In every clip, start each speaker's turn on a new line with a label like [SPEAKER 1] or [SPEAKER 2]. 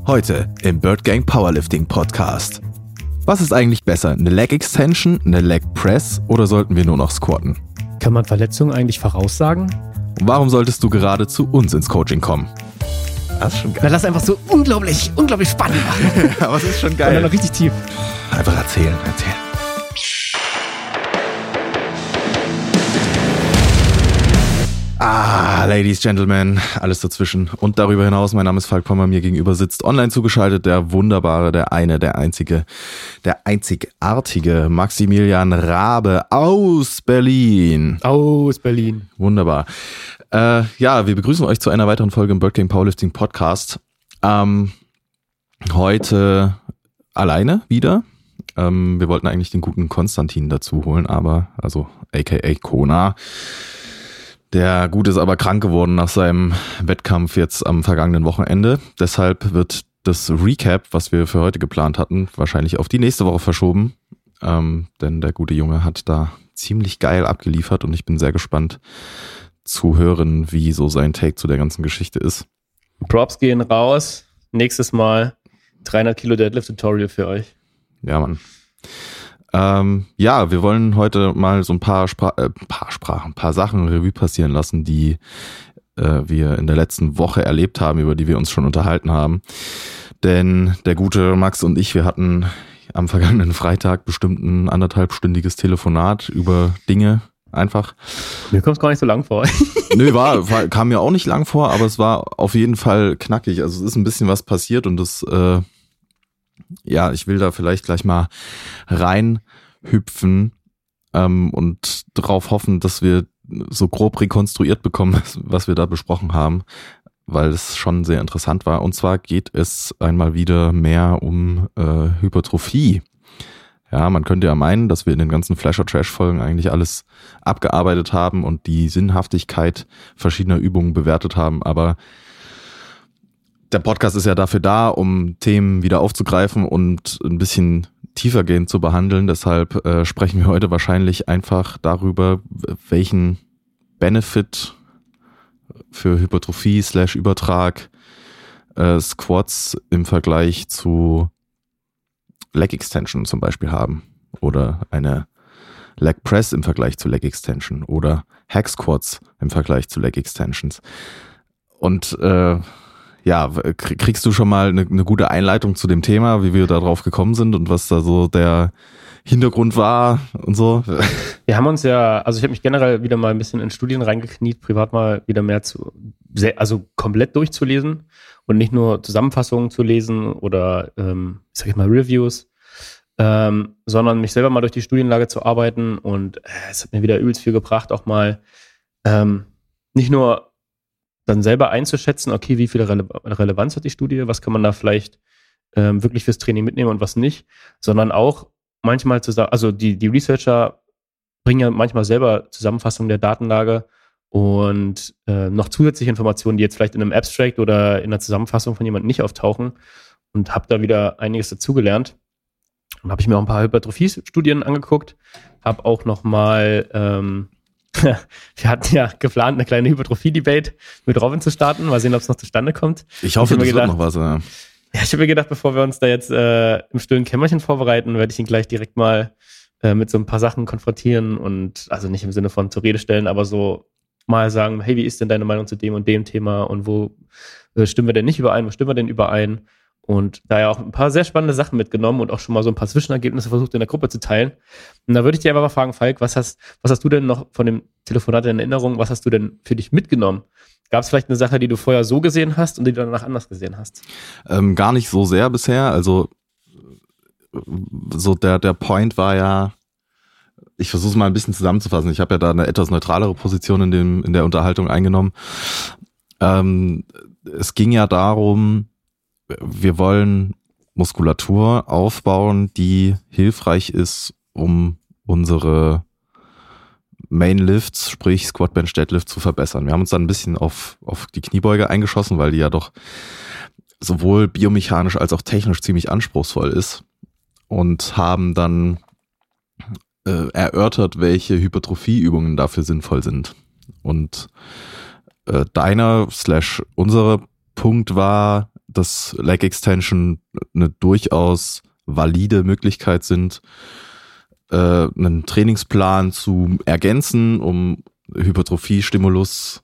[SPEAKER 1] Heute im Bird Gang Powerlifting Podcast. Was ist eigentlich besser, eine Leg Extension, eine Leg Press oder sollten wir nur noch squatten?
[SPEAKER 2] Kann man Verletzungen eigentlich voraussagen?
[SPEAKER 1] Und warum solltest du gerade zu uns ins Coaching kommen? Das ist schon geil.
[SPEAKER 2] Na, lass einfach so unglaublich spannend machen.
[SPEAKER 1] Aber es ist schon geil.
[SPEAKER 2] Und dann noch richtig tief.
[SPEAKER 1] Einfach erzählen. Ladies, Gentlemen, alles dazwischen und darüber hinaus. Mein Name ist Falk Pommer, mir gegenüber sitzt online zugeschaltet der wunderbare, der einzigartige Maximilian Rabe aus Berlin. Wunderbar. Wir begrüßen euch zu einer weiteren Folge im Bird Gang Powerlifting Podcast. Heute alleine wieder. Wir wollten eigentlich den guten Konstantin dazu holen, aber, also aka Kona. Der Gute ist aber krank geworden nach seinem Wettkampf jetzt am vergangenen Wochenende. Deshalb wird das Recap, was wir für heute geplant hatten, wahrscheinlich auf die nächste Woche verschoben. Denn der gute Junge hat da ziemlich geil abgeliefert und ich bin sehr gespannt zu hören, wie so sein Take zu der ganzen Geschichte ist.
[SPEAKER 2] Props gehen raus. Nächstes Mal 300 Kilo Deadlift-Tutorial für euch.
[SPEAKER 1] Ja, Mann. Wir wollen heute mal so ein paar Sachen Revue passieren lassen, die wir in der letzten Woche erlebt haben, über die wir uns schon unterhalten haben. Denn der gute Max und ich, wir hatten am vergangenen Freitag bestimmt ein 1,5-stündiges Telefonat über Dinge einfach.
[SPEAKER 2] Mir kommt es gar nicht so lang vor.
[SPEAKER 1] Nö, kam mir auch nicht lang vor, aber es war auf jeden Fall knackig. Also es ist ein bisschen was passiert und das ich will da vielleicht gleich mal reinhüpfen und darauf hoffen, dass wir so grob rekonstruiert bekommen, was wir da besprochen haben, weil es schon sehr interessant war. Und zwar geht es einmal wieder mehr um Hypertrophie. Ja, man könnte ja meinen, dass wir in den ganzen Flash-or-Trash-Folgen eigentlich alles abgearbeitet haben und die Sinnhaftigkeit verschiedener Übungen bewertet haben, aber der Podcast ist ja dafür da, um Themen wieder aufzugreifen und ein bisschen tiefergehend zu behandeln. Deshalb sprechen wir heute wahrscheinlich einfach darüber, welchen Benefit für Hypertrophie / Übertrag Squats im Vergleich zu Leg Extension zum Beispiel haben. Oder eine Leg Press im Vergleich zu Leg Extension. Oder Hack Squats im Vergleich zu Leg Extensions. Und kriegst du schon mal eine gute Einleitung zu dem Thema, wie wir da drauf gekommen sind und was da so der Hintergrund war und so?
[SPEAKER 2] Wir haben uns ich habe mich generell wieder mal ein bisschen in Studien reingekniet, privat mal wieder mehr komplett durchzulesen und nicht nur Zusammenfassungen zu lesen oder, Reviews, sondern mich selber mal durch die Studienlage zu arbeiten und es hat mir wieder übelst viel gebracht, auch mal nicht nur dann selber einzuschätzen, okay, wie viel Relevanz hat die Studie, was kann man da vielleicht wirklich fürs Training mitnehmen und was nicht, sondern auch manchmal die Researcher bringen ja manchmal selber Zusammenfassungen der Datenlage und noch zusätzliche Informationen, die jetzt vielleicht in einem Abstract oder in einer Zusammenfassung von jemandem nicht auftauchen und habe da wieder einiges dazugelernt. Und habe ich mir auch ein paar Hypertrophie-Studien angeguckt, habe auch nochmal wir hatten ja geplant, eine kleine Hypertrophie-Debate mit Robin zu starten. Mal sehen, ob es noch zustande kommt.
[SPEAKER 1] Ich hoffe, das wird noch was. Ja,
[SPEAKER 2] ich habe mir gedacht, bevor wir uns da jetzt im stillen Kämmerchen vorbereiten, werde ich ihn gleich direkt mal mit so ein paar Sachen konfrontieren und also nicht im Sinne von zur Rede stellen, aber so mal sagen, hey, wie ist denn deine Meinung zu dem und dem Thema und wo stimmen wir denn nicht überein, wo stimmen wir denn überein? Und da ja auch ein paar sehr spannende Sachen mitgenommen und auch schon mal so ein paar Zwischenergebnisse versucht in der Gruppe zu teilen. Und da würde ich dir einfach mal fragen, Falk, was hast du denn noch von dem Telefonat in Erinnerung? Was hast du denn für dich mitgenommen? Gab es vielleicht eine Sache, die du vorher so gesehen hast und die du danach anders gesehen hast?
[SPEAKER 1] Gar nicht so sehr bisher. Also so der Point war ja, ich versuche es mal ein bisschen zusammenzufassen. Ich habe ja da eine etwas neutralere Position in der Unterhaltung eingenommen. Es ging ja darum, wir wollen Muskulatur aufbauen, die hilfreich ist, um unsere Main Lifts, sprich Squat, Bench, Deadlift zu verbessern. Wir haben uns dann ein bisschen auf die Kniebeuge eingeschossen, weil die ja doch sowohl biomechanisch als auch technisch ziemlich anspruchsvoll ist und haben dann erörtert, welche Hypertrophieübungen dafür sinnvoll sind. Und deiner / unsere Punkt war, dass Leg Extension eine durchaus valide Möglichkeit sind, einen Trainingsplan zu ergänzen, um Hypertrophie-Stimulus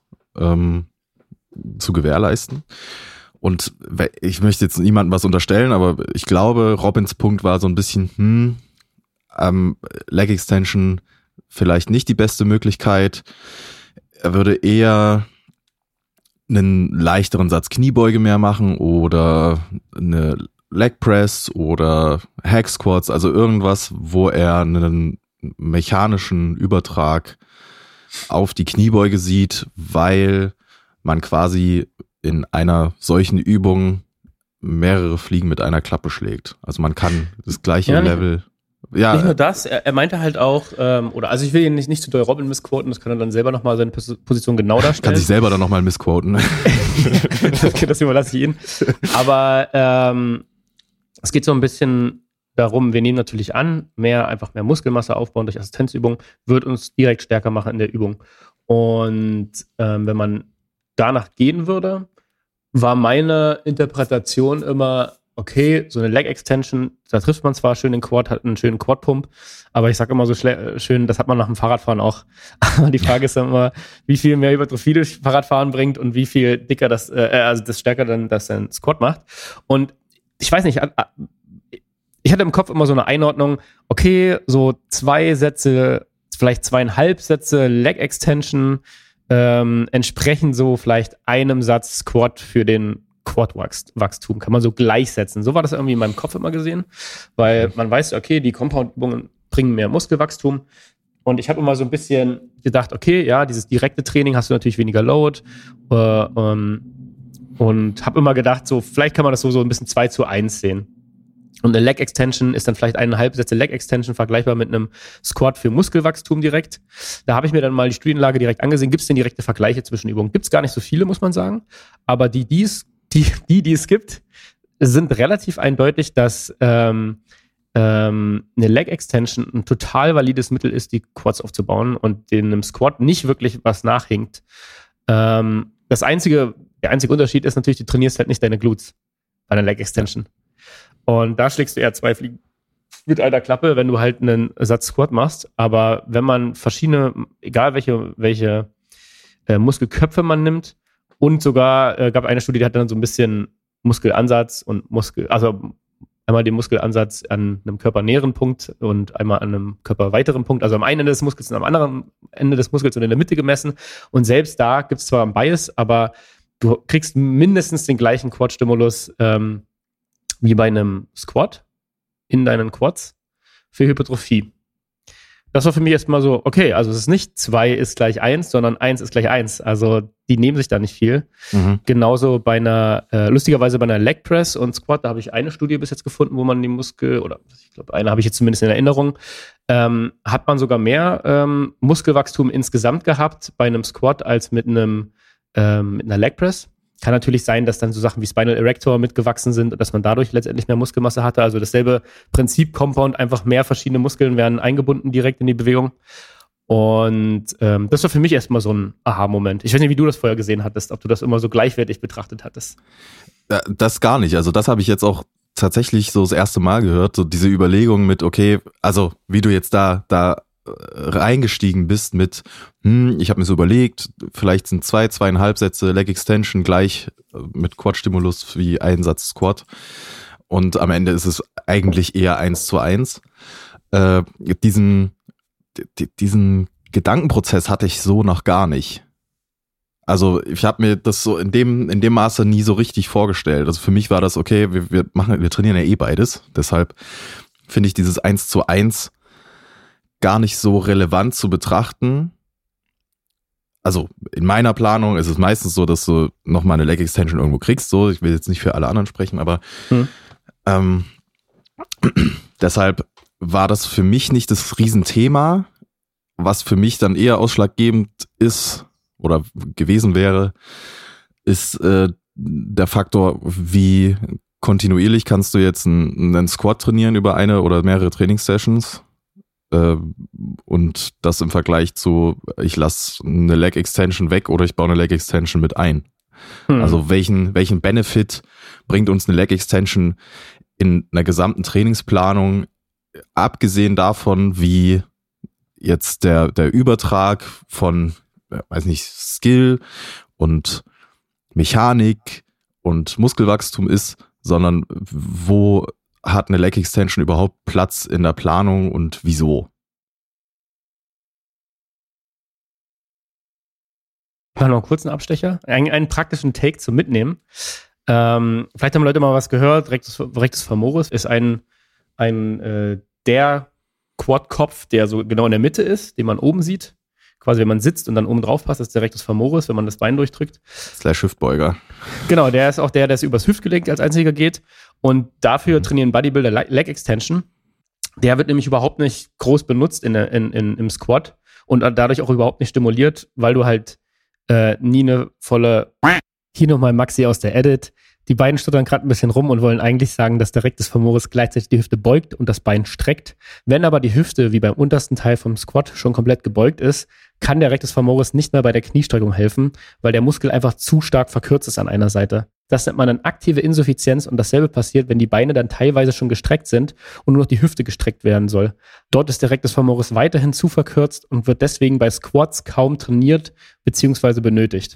[SPEAKER 1] zu gewährleisten. Und ich möchte jetzt niemandem was unterstellen, aber ich glaube, Robins Punkt war so ein bisschen, Leg Extension vielleicht nicht die beste Möglichkeit. Er würde eher einen leichteren Satz Kniebeuge mehr machen oder eine Leg Press oder Hack Squats, also irgendwas, wo er einen mechanischen Übertrag auf die Kniebeuge sieht, weil man quasi in einer solchen Übung mehrere Fliegen mit einer Klappe schlägt. Also man kann das gleiche Level... Ja,
[SPEAKER 2] nicht nur das, er meinte halt auch, also ich will ihn nicht zu doll Robin missquoten, das kann er dann selber nochmal seine Position genau darstellen.
[SPEAKER 1] Kann sich selber dann nochmal missquoten.
[SPEAKER 2] Das überlasse ich ihn. Aber es geht so ein bisschen darum, wir nehmen natürlich an, einfach mehr Muskelmasse aufbauen durch Assistenzübungen, wird uns direkt stärker machen in der Übung. Und wenn man danach gehen würde, war meine Interpretation immer, okay, so eine Leg Extension, da trifft man zwar schön den Quad, hat einen schönen Quad-Pump, aber ich sag immer so schön, das hat man nach dem Fahrradfahren auch. Aber die Frage ist dann immer, wie viel mehr Hypertrophie durch Fahrradfahren bringt und wie viel dicker das stärker dann das ein Squat macht. Und ich weiß nicht, ich hatte im Kopf immer so eine Einordnung, okay, so 2 Sätze, vielleicht 2,5 Sätze Leg Extension entsprechen so vielleicht einem Satz Squat für den Quad-Wachstum, kann man so gleichsetzen. So war das irgendwie in meinem Kopf immer gesehen, weil man weiß, okay, die Compound-Übungen bringen mehr Muskelwachstum und ich habe immer so ein bisschen gedacht, okay, ja, dieses direkte Training hast du natürlich weniger Load und habe immer gedacht, so vielleicht kann man das so ein bisschen 2:1 sehen. Und eine Leg Extension ist dann vielleicht 1,5 Sätze Leg Extension vergleichbar mit einem Squat für Muskelwachstum direkt. Da habe ich mir dann mal die Studienlage direkt angesehen. Gibt es denn direkte Vergleiche zwischen Übungen? Gibt es gar nicht so viele, muss man sagen. Aber die es gibt, sind relativ eindeutig, dass eine Leg Extension ein total valides Mittel ist, die Quads aufzubauen und einem Squat nicht wirklich was nachhinkt. Der einzige Unterschied ist natürlich, du trainierst halt nicht deine Glutes bei einer Leg Extension. Und da schlägst du eher 2 Fliegen mit einer Klappe, wenn du halt einen Satz Squat machst. Aber wenn man verschiedene, egal welche Muskelköpfe man nimmt, und sogar gab eine Studie, die hat dann so ein bisschen Muskelansatz und also einmal den Muskelansatz an einem körpernäheren Punkt und einmal an einem körperweiteren Punkt, also am einen Ende des Muskels und am anderen Ende des Muskels und in der Mitte gemessen. Und selbst da gibt es zwar einen Bias, aber du kriegst mindestens den gleichen Quad-Stimulus wie bei einem Squat in deinen Quads für Hypertrophie. Das war für mich erstmal so, okay, also es ist nicht 2 ist gleich 1, sondern 1 ist gleich 1. Also die nehmen sich da nicht viel. Mhm. Genauso lustigerweise bei einer Leg Press und Squat, da habe ich eine Studie bis jetzt gefunden, wo man den Muskel, oder ich glaube, eine habe ich jetzt zumindest in Erinnerung, hat man sogar mehr Muskelwachstum insgesamt gehabt bei einem Squat als mit einer Leg Press. Kann natürlich sein, dass dann so Sachen wie Spinal Erector mitgewachsen sind und dass man dadurch letztendlich mehr Muskelmasse hatte. Also dasselbe Prinzip Compound, einfach mehr verschiedene Muskeln werden eingebunden direkt in die Bewegung. Und das war für mich erstmal so ein Aha-Moment. Ich weiß nicht, wie du das vorher gesehen hattest, ob du das immer so gleichwertig betrachtet hattest.
[SPEAKER 1] Das gar nicht. Also das habe ich jetzt auch tatsächlich so das erste Mal gehört. So diese Überlegung mit, okay, also wie du jetzt da reingestiegen bist mit, ich habe mir so überlegt, vielleicht sind 2,5 Sätze Leg Extension gleich mit Quad-Stimulus wie ein Satz Squat und am Ende ist es eigentlich eher 1:1. Diesen Gedankenprozess hatte ich so noch gar nicht. Also ich habe mir das so in dem Maße nie so richtig vorgestellt. Also für mich war das okay, wir trainieren ja beides, deshalb finde ich dieses 1:1 gar nicht so relevant zu betrachten. Also in meiner Planung ist es meistens so, dass du nochmal eine Leg Extension irgendwo kriegst. So, ich will jetzt nicht für alle anderen sprechen, aber deshalb war das für mich nicht das Riesenthema. Was für mich dann eher ausschlaggebend ist oder gewesen wäre, ist der Faktor, wie kontinuierlich kannst du jetzt einen Squat trainieren über eine oder mehrere Trainingssessions. Und das im Vergleich zu, ich lasse eine Leg Extension weg oder ich baue eine Leg Extension mit ein. Also welchen Benefit bringt uns eine Leg Extension in einer gesamten Trainingsplanung, abgesehen davon, wie jetzt der Übertrag von, weiß nicht, Skill und Mechanik und Muskelwachstum ist, sondern wo hat eine Leg Extension überhaupt Platz in der Planung und wieso?
[SPEAKER 2] Ich mache noch einen kurzen Abstecher, einen praktischen Take zum Mitnehmen. Vielleicht haben Leute mal was gehört. Rectus femoris ist der Quadkopf, der so genau in der Mitte ist, den man oben sieht. Quasi, wenn man sitzt und dann oben drauf passt, ist der Rectus femoris, wenn man das Bein durchdrückt.
[SPEAKER 1] / Hüftbeuger.
[SPEAKER 2] Genau, der ist auch der übers Hüftgelenk als einziger geht. Und dafür trainieren Bodybuilder Leg Extension. Der wird nämlich überhaupt nicht groß benutzt im Squat und dadurch auch überhaupt nicht stimuliert, weil du halt nie eine volle... Hier nochmal Maxi aus der Edit. Die beiden stottern gerade ein bisschen rum und wollen eigentlich sagen, dass der Rectus femoris gleichzeitig die Hüfte beugt und das Bein streckt. Wenn aber die Hüfte, wie beim untersten Teil vom Squat, schon komplett gebeugt ist, kann der Rectus femoris nicht mehr bei der Kniestreckung helfen, weil der Muskel einfach zu stark verkürzt ist an einer Seite. Das nennt man dann aktive Insuffizienz und dasselbe passiert, wenn die Beine dann teilweise schon gestreckt sind und nur noch die Hüfte gestreckt werden soll. Dort ist der Rectus femoris weiterhin zu verkürzt und wird deswegen bei Squats kaum trainiert bzw. benötigt.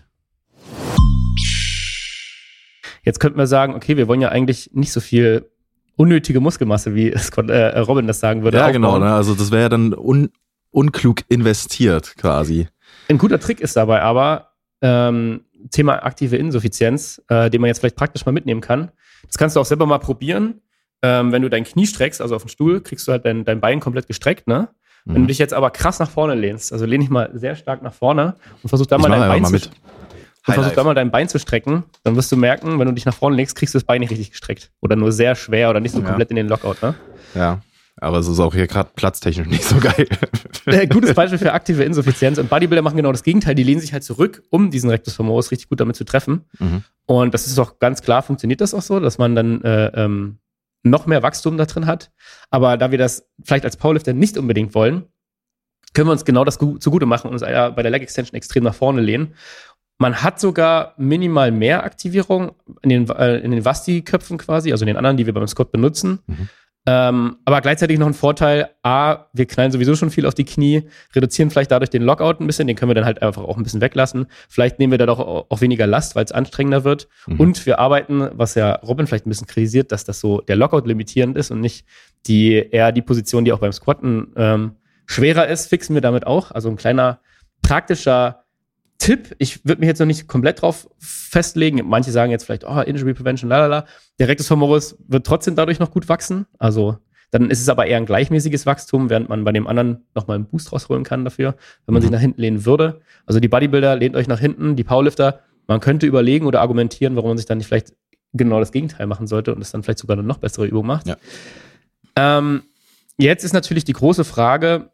[SPEAKER 2] Jetzt könnten wir sagen, okay, wir wollen ja eigentlich nicht so viel unnötige Muskelmasse, wie Robin das sagen würde.
[SPEAKER 1] Ja,
[SPEAKER 2] aufbauen.
[SPEAKER 1] genau. Ne? Also das wäre ja dann unklug investiert quasi.
[SPEAKER 2] Ein guter Trick ist dabei aber Thema aktive Insuffizienz, den man jetzt vielleicht praktisch mal mitnehmen kann. Das kannst du auch selber mal probieren. Wenn du dein Knie streckst, also auf den Stuhl, kriegst du halt dein Bein komplett gestreckt. Ne? Wenn du dich jetzt aber krass nach vorne lehnst, also lehn dich mal sehr stark nach vorne und versuch da mal dein Bein zu strecken, dann wirst du merken, wenn du dich nach vorne legst, kriegst du das Bein nicht richtig gestreckt. Oder nur sehr schwer oder nicht so komplett in den Lockout, ne?
[SPEAKER 1] Ja, aber es ist auch hier gerade platztechnisch nicht so geil.
[SPEAKER 2] Gutes Beispiel für aktive Insuffizienz. Und Bodybuilder machen genau das Gegenteil. Die lehnen sich halt zurück, um diesen Rectus femoris richtig gut damit zu treffen. Und das ist auch ganz klar, funktioniert das auch so, dass man dann noch mehr Wachstum da drin hat. Aber da wir das vielleicht als Powerlifter nicht unbedingt wollen, können wir uns genau das zugute machen und uns bei der Leg Extension extrem nach vorne lehnen. Man hat sogar minimal mehr Aktivierung in den Vasti-Köpfen quasi, also in den anderen, die wir beim Squat benutzen. Aber gleichzeitig noch ein Vorteil, wir knallen sowieso schon viel auf die Knie, reduzieren vielleicht dadurch den Lockout ein bisschen, den können wir dann halt einfach auch ein bisschen weglassen. Vielleicht nehmen wir da doch auch weniger Last, weil es anstrengender wird. Und wir arbeiten, was ja Robin vielleicht ein bisschen kritisiert, dass das so der Lockout limitierend ist und nicht eher die Position, die auch beim Squatten schwerer ist, fixen wir damit auch. Also ein kleiner praktischer Tipp, ich würde mich jetzt noch nicht komplett drauf festlegen. Manche sagen jetzt vielleicht, Injury Prevention, lalala. Der Rectus femoris wird trotzdem dadurch noch gut wachsen. Also dann ist es aber eher ein gleichmäßiges Wachstum, während man bei dem anderen nochmal einen Boost rausholen kann dafür, wenn man sich nach hinten lehnen würde. Also die Bodybuilder, lehnt euch nach hinten, die Powerlifter, man könnte überlegen oder argumentieren, warum man sich dann nicht vielleicht genau das Gegenteil machen sollte und es dann vielleicht sogar eine noch bessere Übung macht. Ja. Jetzt ist natürlich die große Frage,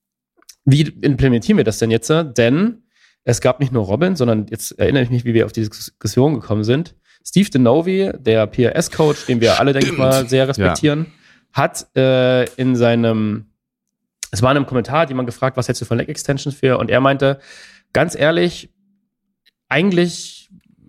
[SPEAKER 2] wie implementieren wir das denn jetzt? Denn es gab nicht nur Robin, sondern jetzt erinnere ich mich, wie wir auf die Diskussion gekommen sind. Steve Denovi, der PRS-Coach, den wir alle, denke ich mal, sehr respektieren, hat in seinem, es war in einem Kommentar, hat jemand gefragt, was hältst du von Leg Extensions für? Und er meinte, ganz ehrlich, eigentlich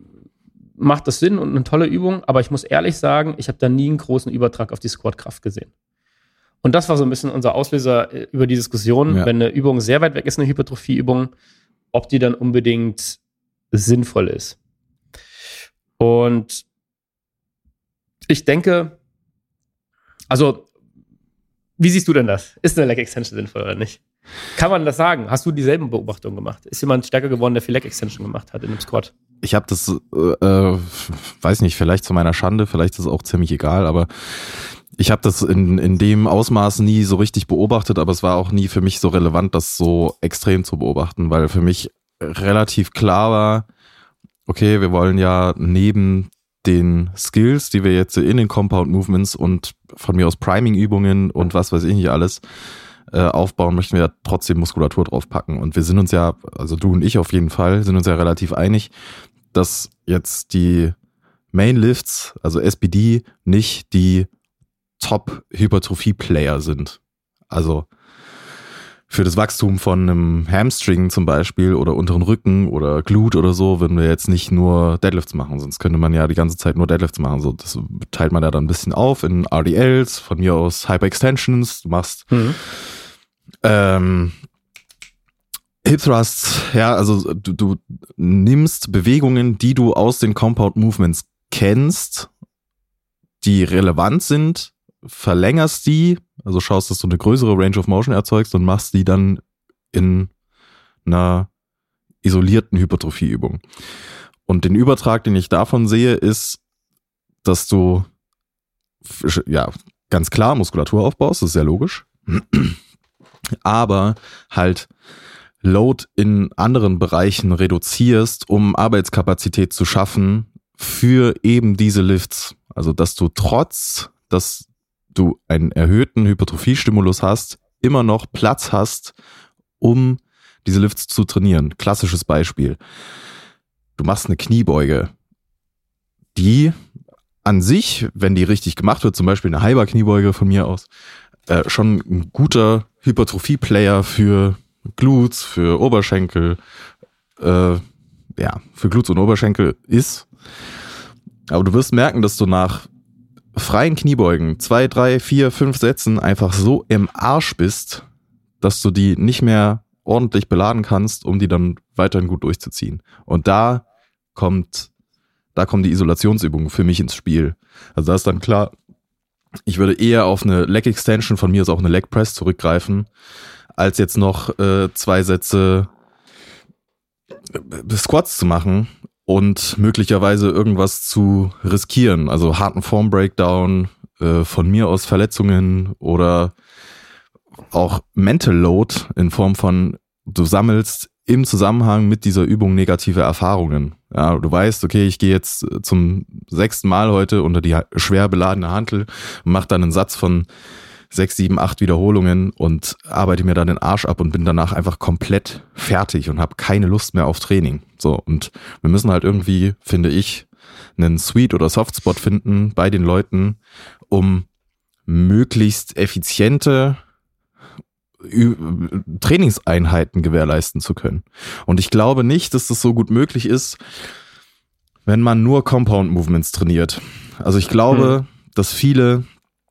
[SPEAKER 2] macht das Sinn und eine tolle Übung, aber ich muss ehrlich sagen, ich habe da nie einen großen Übertrag auf die Squatkraft gesehen. Und das war so ein bisschen unser Auslöser über die Diskussion, wenn eine Übung sehr weit weg ist, eine Hypertrophie-Übung, ob die dann unbedingt sinnvoll ist. Und ich denke, also, wie siehst du denn das? Ist eine Leg Extension sinnvoll oder nicht? Kann man das sagen? Hast du dieselben Beobachtungen gemacht? Ist jemand stärker geworden, der viel Leg Extension gemacht hat in dem Squat?
[SPEAKER 1] Ich habe das, weiß nicht, vielleicht zu meiner Schande, vielleicht ist es auch ziemlich egal, aber ich habe das in dem Ausmaß nie so richtig beobachtet, aber es war auch nie für mich so relevant, das so extrem zu beobachten, weil für mich relativ klar war, okay, wir wollen ja neben den Skills, die wir jetzt in den Compound Movements und von mir aus Priming-Übungen und was weiß ich nicht alles aufbauen, möchten wir ja trotzdem Muskulatur draufpacken. Und wir sind uns ja, also du und ich auf jeden Fall, sind uns ja relativ einig, dass jetzt die Main Lifts, also SBD, nicht die Top-Hypertrophie-Player sind. Also für das Wachstum von einem Hamstring zum Beispiel oder unteren Rücken oder Glut oder so, würden wir jetzt nicht nur Deadlifts machen, sonst könnte man ja die ganze Zeit nur Deadlifts machen. So, das teilt man ja dann ein bisschen auf in RDLs, von mir aus Hyperextensions, du machst Hip Thrusts, ja, also du nimmst Bewegungen, die du aus den Compound Movements kennst, die relevant sind, verlängerst die, also schaust, dass du eine größere Range of Motion erzeugst und machst die dann in einer isolierten Hypertrophieübung. Und den Übertrag, den ich davon sehe, ist, dass du ja ganz klar Muskulatur aufbaust, das ist sehr logisch, aber halt Load in anderen Bereichen reduzierst, um Arbeitskapazität zu schaffen für eben diese Lifts. Also dass du dass du einen erhöhten Hypertrophiestimulus hast, immer noch Platz hast, um diese Lifts zu trainieren. Klassisches Beispiel. Du machst eine Kniebeuge, die an sich, wenn die richtig gemacht wird, zum Beispiel eine Hyper-Kniebeuge von mir aus, schon ein guter Hypertrophie-Player für Glutes, für Oberschenkel, für Glutes und Oberschenkel ist. Aber du wirst merken, dass du nach freien Kniebeugen 2, 3, 4, 5 Sätzen einfach so im Arsch bist, dass du die nicht mehr ordentlich beladen kannst, um die dann weiterhin gut durchzuziehen. Und da kommen die Isolationsübungen für mich ins Spiel. Also da ist dann klar, ich würde eher auf eine Leg Extension, von mir aus auch eine Leg Press zurückgreifen, als jetzt noch 2 Sätze Squats zu machen und möglicherweise irgendwas zu riskieren. Also harten Form Breakdown, von mir aus Verletzungen oder auch Mental Load in Form von, du sammelst im Zusammenhang mit dieser Übung negative Erfahrungen. Ja, du weißt, okay, ich gehe jetzt zum 6. Mal heute unter die schwer beladene Hantel und mache dann einen Satz von 6, 7, 8 Wiederholungen und arbeite mir dann den Arsch ab und bin danach einfach komplett fertig und habe keine Lust mehr auf Training. So, und wir müssen halt irgendwie, finde ich, einen Sweet oder Softspot finden bei den Leuten, um möglichst effiziente Trainingseinheiten gewährleisten zu können. Und ich glaube nicht, dass das so gut möglich ist, wenn man nur Compound Movements trainiert. Also ich glaube, dass viele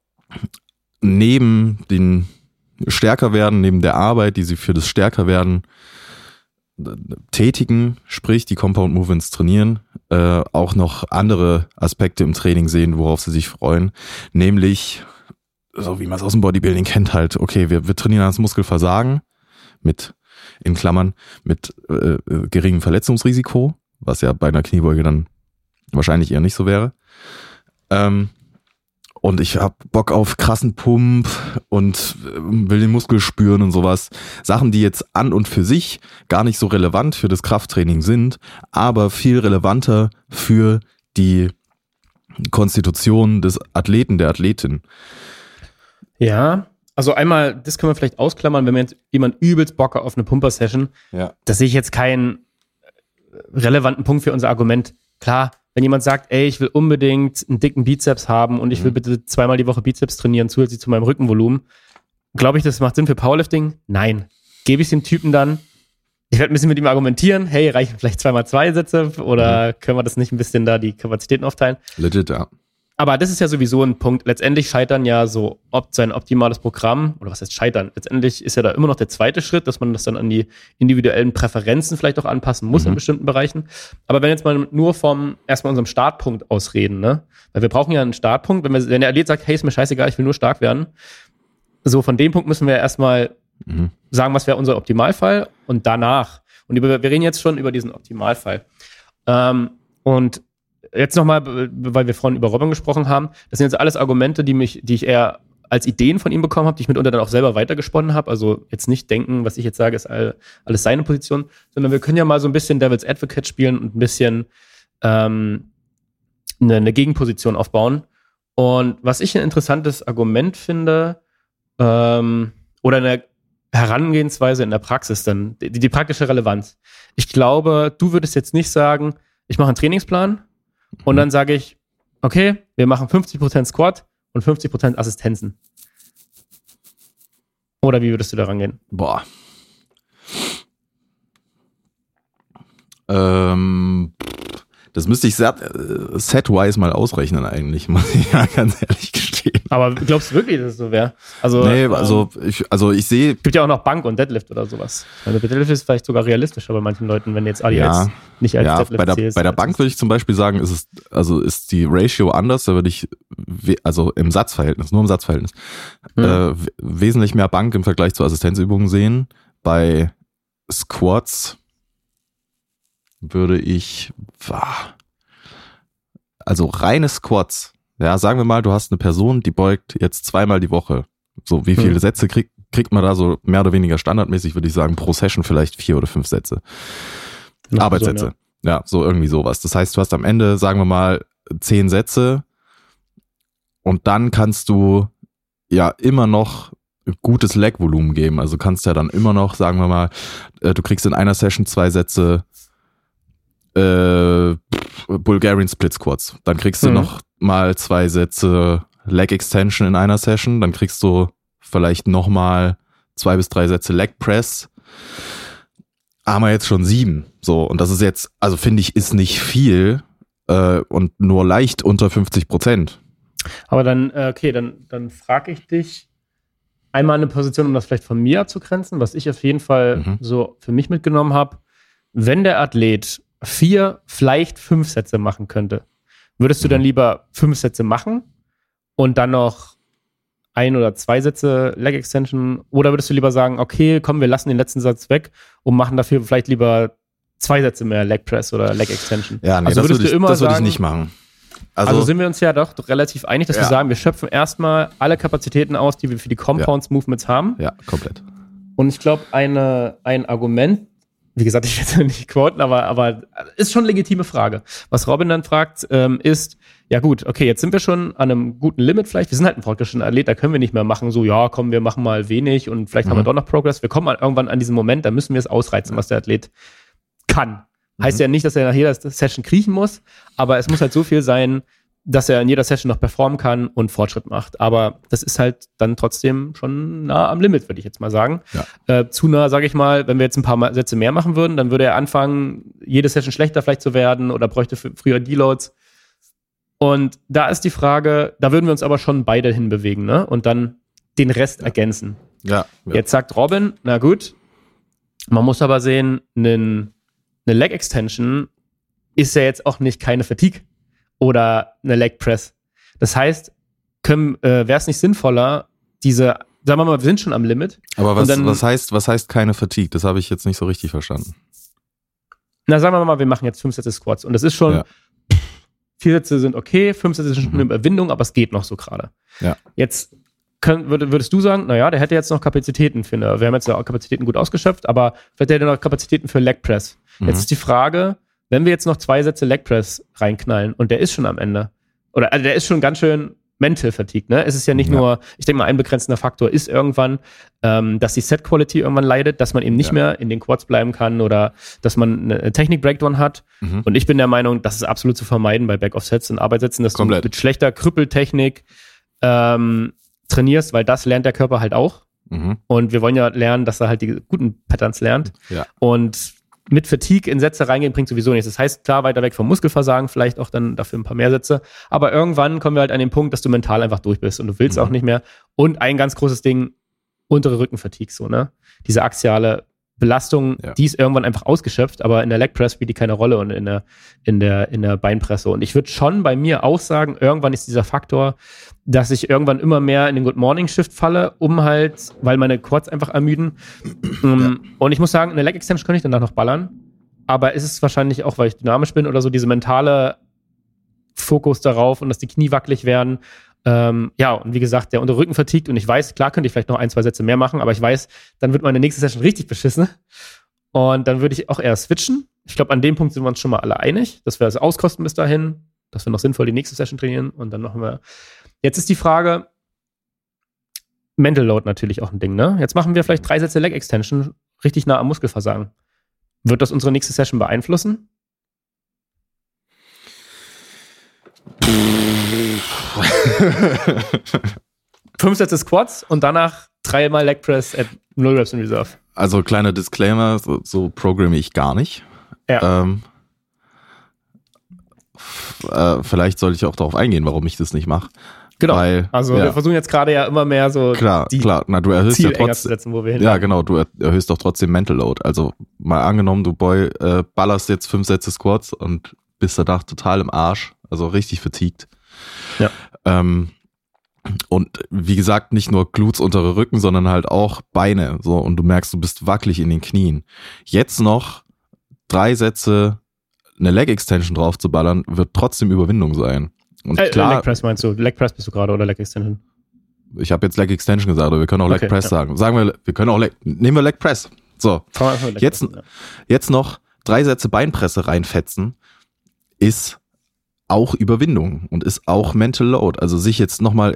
[SPEAKER 1] neben den Stärkerwerden, neben der Arbeit, die sie für das Stärkerwerden tätigen, sprich die Compound Movements trainieren, auch noch andere Aspekte im Training sehen, worauf sie sich freuen, nämlich so wie man es aus dem Bodybuilding kennt, halt, okay, wir trainieren das Muskelversagen mit geringem Verletzungsrisiko, was ja bei einer Kniebeuge dann wahrscheinlich eher nicht so wäre. Und ich habe Bock auf krassen Pump und will den Muskel spüren und sowas. Sachen, die jetzt an und für sich gar nicht so relevant für das Krafttraining sind, aber viel relevanter für die Konstitution des Athleten, der Athletin.
[SPEAKER 2] Ja, also einmal, das können wir vielleicht ausklammern, wenn wir jetzt jemand übelst Bock auf eine Pumper-Session, da sehe ich jetzt keinen relevanten Punkt für unser Argument. Klar, wenn jemand sagt, ey, ich will unbedingt einen dicken Bizeps haben und ich will bitte 2-mal die Woche Bizeps trainieren, zusätzlich zu meinem Rückenvolumen, glaube ich, das macht Sinn für Powerlifting? Nein. Gebe ich dem Typen dann, ich werde ein bisschen mit ihm argumentieren, hey, reichen vielleicht 2x2 Sätze oder können wir das nicht ein bisschen da die Kapazitäten aufteilen?
[SPEAKER 1] Legit, ja.
[SPEAKER 2] Aber das ist ja sowieso ein Punkt. Letztendlich scheitern ja so sein optimales Programm, oder was heißt scheitern? Letztendlich ist ja da immer noch der zweite Schritt, dass man das dann an die individuellen Präferenzen vielleicht auch anpassen muss in bestimmten Bereichen. Aber wenn jetzt mal nur vom erstmal unserem Startpunkt aus reden, ne? Weil wir brauchen ja einen Startpunkt, wenn der Athlet sagt, hey, ist mir scheißegal, ich will nur stark werden. So, von dem Punkt müssen wir erstmal sagen, was wäre unser Optimalfall und danach. Und wir reden jetzt schon über diesen Optimalfall. Und jetzt nochmal, weil wir vorhin über Robin gesprochen haben, das sind jetzt alles Argumente, die ich eher als Ideen von ihm bekommen habe, die ich mitunter dann auch selber weitergesponnen habe. Also jetzt nicht denken, was ich jetzt sage, ist alles seine Position, sondern wir können ja mal so ein bisschen Devil's Advocate spielen und ein bisschen eine Gegenposition aufbauen. Und was ich ein interessantes Argument finde, oder eine Herangehensweise in der Praxis, dann die praktische Relevanz. Ich glaube, du würdest jetzt nicht sagen, ich mache einen Trainingsplan, und dann sage ich, okay, wir machen 50% Squat und 50% Assistenzen. Oder wie würdest du da rangehen?
[SPEAKER 1] Boah. Das müsste ich set-wise mal ausrechnen eigentlich, muss ich ja ganz ehrlich gestehen.
[SPEAKER 2] Aber glaubst du wirklich, dass es so wäre?
[SPEAKER 1] Ich sehe...
[SPEAKER 2] Es gibt ja auch noch Bank und Deadlift oder sowas. Also Deadlift ist vielleicht sogar realistischer bei manchen Leuten, wenn jetzt ADLs nicht als Deadlift zählst.
[SPEAKER 1] Bei der Bank würde ich zum Beispiel sagen, ist die Ratio anders, da würde ich, nur im Satzverhältnis, wesentlich mehr Bank im Vergleich zu Assistenzübungen sehen. Bei Squats würde ich, reine Squats, ja, sagen wir mal, du hast eine Person, die beugt jetzt 2-mal die Woche. So, wie viele Sätze kriegt man da so mehr oder weniger standardmäßig, würde ich sagen, pro Session vielleicht 4 oder 5 Sätze. Arbeitssätze. Ja, so irgendwie sowas. Das heißt, du hast am Ende, sagen wir mal, 10 Sätze und dann kannst du ja immer noch gutes Leg-Volumen geben. Also kannst ja dann immer noch, sagen wir mal, du kriegst in einer Session 2 Sätze Bulgarian Split Squats. Dann kriegst du noch mal 2 Sätze Leg Extension in einer Session. Dann kriegst du vielleicht noch mal 2 bis 3 Sätze Leg Press. Haben wir jetzt schon 7. So, und das ist jetzt, also finde ich, ist nicht viel und nur leicht unter 50%.
[SPEAKER 2] Aber dann, dann frage ich dich einmal eine Position, um das vielleicht von mir abzugrenzen, was ich auf jeden Fall so für mich mitgenommen habe. Wenn der Athlet 4, vielleicht 5 Sätze machen könnte, würdest du dann lieber 5 Sätze machen und dann noch 1 oder 2 Sätze Leg Extension, oder würdest du lieber sagen, okay, komm, wir lassen den letzten Satz weg und machen dafür vielleicht lieber 2 Sätze mehr Leg Press oder Leg Extension?
[SPEAKER 1] Ja, nee,
[SPEAKER 2] also
[SPEAKER 1] das würde ich nicht machen.
[SPEAKER 2] Also sind wir uns ja doch relativ einig, dass wir sagen, wir schöpfen erstmal alle Kapazitäten aus, die wir für die Compounds-Movements haben.
[SPEAKER 1] Ja, komplett.
[SPEAKER 2] Und ich glaube, ein Argument, wie gesagt, ich will es nicht quoten, aber ist schon eine legitime Frage. Was Robin dann fragt, ist, ja gut, okay, jetzt sind wir schon an einem guten Limit vielleicht. Wir sind halt ein fortgeschrittener Athlet, da können wir nicht mehr machen, so, ja, komm, wir machen mal wenig und vielleicht haben wir doch noch Progress. Wir kommen irgendwann an diesen Moment, da müssen wir es ausreizen, was der Athlet kann. Heißt ja nicht, dass er nach jeder Session kriechen muss, aber es muss halt so viel sein, dass er in jeder Session noch performen kann und Fortschritt macht. Aber das ist halt dann trotzdem schon nah am Limit, würde ich jetzt mal sagen. Ja. Zu nah, sage ich mal, wenn wir jetzt ein paar Sätze mehr machen würden, dann würde er anfangen, jede Session schlechter vielleicht zu werden oder bräuchte früher Deloads. Und da ist die Frage, da würden wir uns aber schon beide hinbewegen, ne? Und dann den Rest ergänzen.
[SPEAKER 1] Ja.
[SPEAKER 2] Jetzt sagt Robin, na gut, man muss aber sehen, eine Leg Extension ist ja jetzt auch nicht keine Fatigue oder eine Leg Press. Das heißt, wäre es nicht sinnvoller, sagen wir mal, wir sind schon am Limit.
[SPEAKER 1] Aber was heißt keine Fatigue? Das habe ich jetzt nicht so richtig verstanden.
[SPEAKER 2] Na, sagen wir mal, wir machen jetzt 5 Sätze Squats und das ist schon, 4 Sätze sind okay, 5 Sätze sind schon eine Überwindung, aber es geht noch so gerade.
[SPEAKER 1] Ja.
[SPEAKER 2] Jetzt würdest du sagen, naja, der hätte jetzt noch Kapazitäten wir haben jetzt ja auch Kapazitäten gut ausgeschöpft, aber vielleicht hätte er noch Kapazitäten für Leg Press. Jetzt ist die Frage, wenn wir jetzt noch 2 Sätze Leg Press reinknallen und der ist schon am Ende, oder also der ist schon ganz schön mental fatigued, ne? Es ist ja nicht nur, ich denke mal, ein begrenzender Faktor ist irgendwann, dass die Set Quality irgendwann leidet, dass man eben nicht mehr in den Quads bleiben kann oder dass man eine Technik-Breakdown hat. Und ich bin der Meinung, das ist absolut zu vermeiden bei Back-Off-Sets und Arbeitssätzen, dass du mit schlechter Krüppeltechnik trainierst, weil das lernt der Körper halt auch. Und wir wollen ja lernen, dass er halt die guten Patterns lernt. Ja. Und mit Fatigue in Sätze reingehen bringt sowieso nichts. Das heißt, klar, weiter weg vom Muskelversagen, vielleicht auch dann dafür ein paar mehr Sätze. Aber irgendwann kommen wir halt an den Punkt, dass du mental einfach durch bist und du willst auch nicht mehr. Und ein ganz großes Ding, untere Rückenfatigue, so, ne? Diese axiale Belastung, die ist irgendwann einfach ausgeschöpft, aber in der Leg Press spielt die keine Rolle und in der Beinpresse. Und ich würde schon bei mir auch sagen, irgendwann ist dieser Faktor, dass ich irgendwann immer mehr in den Good Morning Shift falle, weil meine Quads einfach ermüden. Und ich muss sagen, eine Leg Extension könnte ich danach noch ballern, aber es ist wahrscheinlich auch, weil ich dynamisch bin oder so, diese mentale Fokus darauf und dass die Knie wackelig werden. Und wie gesagt, der untere Rücken vertiegt und ich weiß, klar könnte ich vielleicht noch 1, 2 Sätze mehr machen, aber ich weiß, dann wird meine nächste Session richtig beschissen und dann würde ich auch eher switchen. Ich glaube, an dem Punkt sind wir uns schon mal alle einig, dass wir das auskosten bis dahin, dass wir noch sinnvoll die nächste Session trainieren und dann machen wir. Jetzt ist die Frage, Mental Load natürlich auch ein Ding, ne? Jetzt machen wir vielleicht 3 Sätze Leg Extension richtig nah am Muskelversagen. Wird das unsere nächste Session beeinflussen? Fünf Sätze Squats und danach 3-mal Leg Press at 0 Reps in Reserve.
[SPEAKER 1] Also kleiner Disclaimer, so programme ich gar nicht.
[SPEAKER 2] Ja.
[SPEAKER 1] Vielleicht sollte ich auch darauf eingehen, warum ich das nicht mache.
[SPEAKER 2] Genau.
[SPEAKER 1] Weil,
[SPEAKER 2] wir versuchen jetzt gerade ja immer mehr so
[SPEAKER 1] klar, na, du erhöhst
[SPEAKER 2] Ziel
[SPEAKER 1] ja
[SPEAKER 2] enger zu setzen, wo wir hin.
[SPEAKER 1] Ja, genau, du erhöhst doch trotzdem Mental Load. Also mal angenommen, du ballerst jetzt 5 Sätze Squats und bist danach total im Arsch, also richtig fatigued.
[SPEAKER 2] Ja.
[SPEAKER 1] Und wie gesagt, nicht nur Glutes, untere Rücken, sondern halt auch Beine. So, und du merkst, du bist wackelig in den Knien. Jetzt noch 3 Sätze eine Leg Extension drauf zu ballern, wird trotzdem Überwindung sein. Und klar,
[SPEAKER 2] Leg Press meinst du? Leg Press bist du gerade oder Leg Extension?
[SPEAKER 1] Ich habe jetzt Leg Extension gesagt, aber wir können auch Leg Press sagen. Sagen wir können auch nehmen wir Leg Press. So, jetzt noch 3 Sätze Beinpresse reinfetzen, ist auch Überwindung und ist auch Mental Load. Also sich jetzt nochmal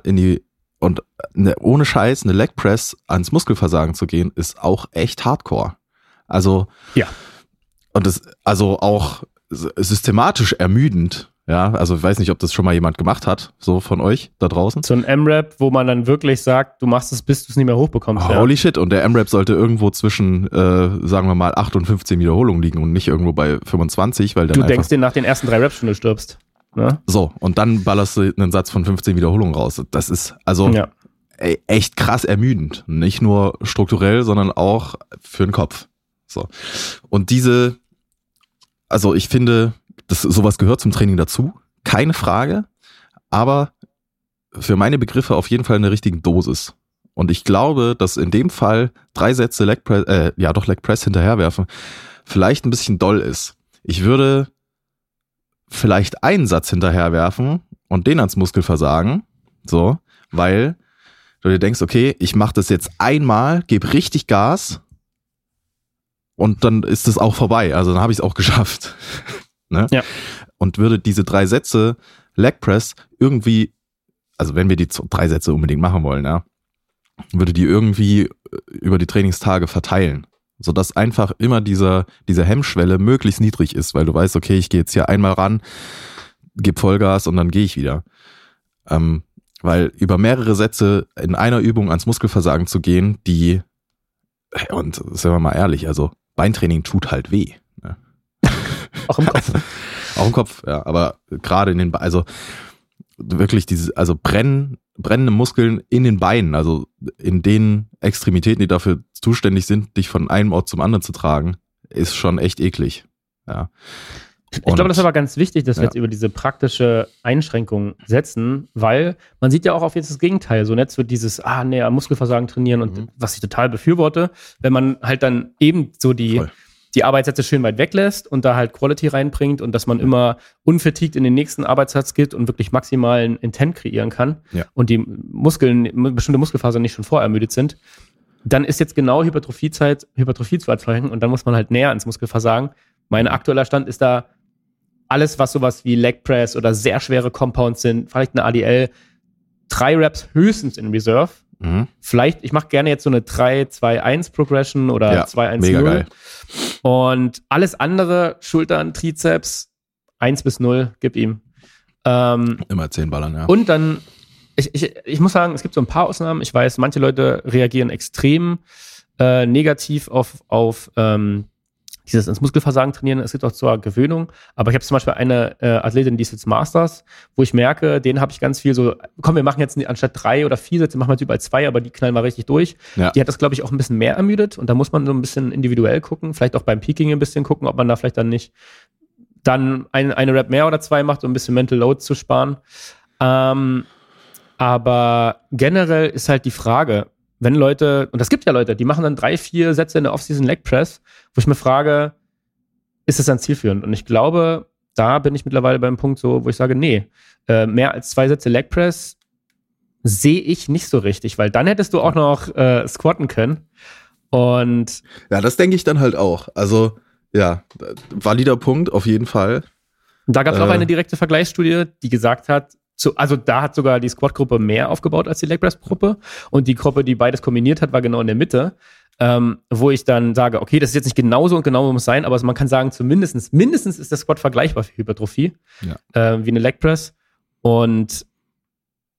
[SPEAKER 1] ohne Scheiß eine Leg Press ans Muskelversagen zu gehen, ist auch echt Hardcore. Also,
[SPEAKER 2] ja.
[SPEAKER 1] Und das, also auch systematisch ermüdend. Ja, also ich weiß nicht, ob das schon mal jemand gemacht hat, so von euch da draußen.
[SPEAKER 2] So ein M-Rap, wo man dann wirklich sagt, du machst es, bis du es nicht mehr hochbekommst.
[SPEAKER 1] Holy shit, und der M-Rap sollte irgendwo zwischen, sagen wir mal, 8 und 15 Wiederholungen liegen und nicht irgendwo bei 25, weil dann
[SPEAKER 2] du denkst dir nach den ersten 3 Raps schon, du stirbst. Ne?
[SPEAKER 1] So, und dann ballerst du einen Satz von 15 Wiederholungen raus. Das ist also echt krass ermüdend. Nicht nur strukturell, sondern auch für den Kopf. So. Und also ich finde, sowas gehört zum Training dazu, keine Frage, aber für meine Begriffe auf jeden Fall in der richtigen Dosis. Und ich glaube, dass in dem Fall 3 Sätze Leg Press hinterherwerfen vielleicht ein bisschen doll ist. Ich würde vielleicht einen Satz hinterherwerfen und den ans Muskelversagen, so, weil du dir denkst, okay, ich mache das jetzt einmal, gebe richtig Gas und dann ist es auch vorbei. Also dann habe ich es auch geschafft. Ne? Ja. Und würde diese 3 Sätze Leg Press irgendwie, also wenn wir die 3 Sätze unbedingt machen wollen, ja, würde die irgendwie über die Trainingstage verteilen, sodass einfach immer diese Hemmschwelle möglichst niedrig ist, weil du weißt, okay, ich gehe jetzt hier einmal ran, gebe Vollgas und dann gehe ich wieder. Weil über mehrere Sätze in einer Übung ans Muskelversagen zu gehen, und sind wir mal ehrlich, also Beintraining tut halt weh. Ne?
[SPEAKER 2] Auch im Kopf.
[SPEAKER 1] Auch im Kopf, ja. Aber gerade in den Beinen, also wirklich brennende Muskeln in den Beinen, also in den Extremitäten, die dafür zuständig sind, dich von einem Ort zum anderen zu tragen, ist schon echt eklig. Ja.
[SPEAKER 2] Ich glaube, das ist aber ganz wichtig, dass wir jetzt über diese praktische Einschränkung setzen, weil man sieht ja auch auf jetzt das Gegenteil. So jetzt wird dieses, Muskelversagen trainieren und was ich total befürworte, wenn man halt dann eben so die Arbeitssätze schön weit weglässt und da halt Quality reinbringt und dass man immer unvertiegt in den nächsten Arbeitssatz geht und wirklich maximalen Intent kreieren kann und die bestimmte Muskelfasern nicht schon vorermüdet sind, dann ist jetzt genau Hypertrophie zu erzeugen und dann muss man halt näher ans Muskelversagen. Mein aktueller Stand ist da alles, was sowas wie Leg Press oder sehr schwere Compounds sind, vielleicht eine ADL, 3 Reps höchstens in Reserve. Vielleicht, ich mache gerne jetzt so eine 3-2-1 Progression oder 2-1-0.
[SPEAKER 1] Mega geil.
[SPEAKER 2] Und alles andere, Schultern, Trizeps, 1 bis 0, gib ihm.
[SPEAKER 1] Immer 10 ballern, ja.
[SPEAKER 2] Und dann, ich muss sagen, es gibt so ein paar Ausnahmen. Ich weiß, manche Leute reagieren extrem negativ auf dieses ins Muskelversagen trainieren. Es gibt auch zwar Gewöhnung, aber ich habe zum Beispiel eine Athletin, die ist jetzt Masters, wo ich merke, denen habe ich ganz viel so, komm, wir machen jetzt anstatt 3 oder 4 Sätze, machen wir jetzt überall 2, aber die knallen wir richtig durch. Ja. Die hat das, glaube ich, auch ein bisschen mehr ermüdet und da muss man so ein bisschen individuell gucken, vielleicht auch beim Peaking ein bisschen gucken, ob man da vielleicht dann nicht dann eine Rep mehr oder 2 macht, um ein bisschen Mental Load zu sparen. Aber generell ist halt die Frage, wenn Leute, und es gibt ja Leute, die machen dann 3-4 Sätze in der Off-Season Leg Press, wo ich mir frage, ist das dann zielführend? Und ich glaube, da bin ich mittlerweile beim Punkt so, wo ich sage, nee, mehr als 2 Sätze Leg Press sehe ich nicht so richtig, weil dann hättest du auch noch squatten können. Und
[SPEAKER 1] ja, das denke ich dann halt auch. Also, ja, valider Punkt, auf jeden Fall.
[SPEAKER 2] Und da gab es auch eine direkte Vergleichsstudie, die gesagt hat, also da hat sogar die Squat-Gruppe mehr aufgebaut als die Leg-Press-Gruppe und die Gruppe, die beides kombiniert hat, war genau in der Mitte, wo ich dann sage, okay, das ist jetzt nicht genauso und genau muss sein, aber man kann sagen, mindestens ist der Squat vergleichbar für Hypertrophie, wie eine Leg-Press und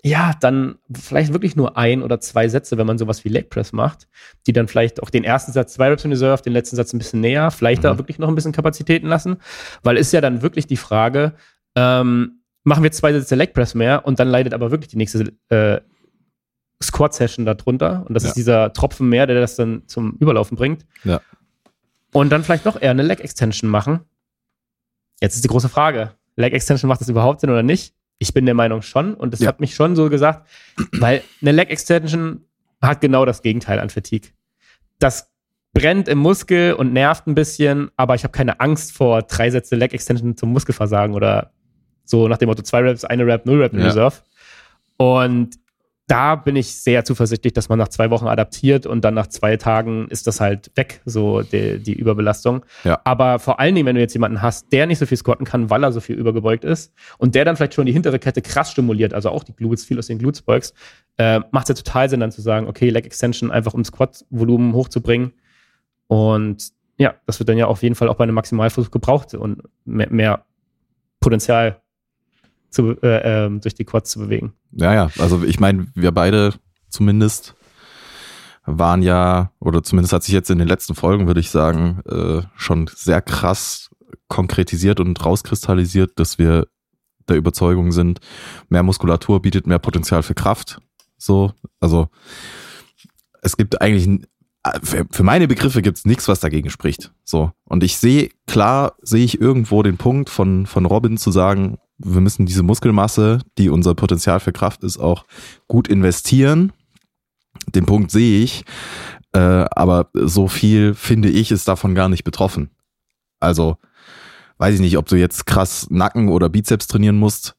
[SPEAKER 2] dann vielleicht wirklich nur 1 oder 2 Sätze, wenn man sowas wie Leg Press macht, die dann vielleicht auch den ersten Satz 2 Reps in Reserve, den letzten Satz ein bisschen näher, vielleicht da wirklich noch ein bisschen Kapazitäten lassen, weil ist ja dann wirklich die Frage, machen wir 2 Sätze Leg Press mehr und dann leidet aber wirklich die nächste Squat-Session darunter und das ist dieser Tropfen mehr, der das dann zum Überlaufen bringt.
[SPEAKER 1] Ja.
[SPEAKER 2] Und dann vielleicht noch eher eine Leg Extension machen. Jetzt ist die große Frage, Leg Extension, macht das überhaupt Sinn oder nicht? Ich bin der Meinung schon und das hat mich schon so gesagt, weil eine Leg Extension hat genau das Gegenteil an Fatigue. Das brennt im Muskel und nervt ein bisschen, aber ich habe keine Angst vor 3 Sätze Leg Extension zum Muskelversagen oder so nach dem Motto 2 Reps, 1 Rep, 0 Rep in Reserve. Und da bin ich sehr zuversichtlich, dass man nach 2 Wochen adaptiert und dann nach 2 Tagen ist das halt weg, so die Überbelastung. Ja. Aber vor allen Dingen, wenn du jetzt jemanden hast, der nicht so viel squatten kann, weil er so viel übergebeugt ist und der dann vielleicht schon die hintere Kette krass stimuliert, also auch die Glutes, viel aus den Glutes beugst, macht es ja total Sinn, dann zu sagen, okay, Leg Extension einfach um Squat-Volumen hochzubringen. Und ja, das wird dann ja auf jeden Fall auch bei einem Maximalversuch gebraucht und mehr Potenzial durch die Quads zu bewegen.
[SPEAKER 1] Ja, also ich meine, wir beide zumindest waren ja, oder zumindest hat sich jetzt in den letzten Folgen, würde ich sagen, schon sehr krass konkretisiert und rauskristallisiert, dass wir der Überzeugung sind, mehr Muskulatur bietet mehr Potenzial für Kraft. So, also es gibt eigentlich, für meine Begriffe gibt es nichts, was dagegen spricht. So, und ich sehe irgendwo den Punkt von Robin zu sagen, wir müssen diese Muskelmasse, die unser Potenzial für Kraft ist, auch gut investieren. Den Punkt sehe ich, aber so viel, finde ich, ist davon gar nicht betroffen. Also, weiß ich nicht, ob du jetzt krass Nacken oder Bizeps trainieren musst.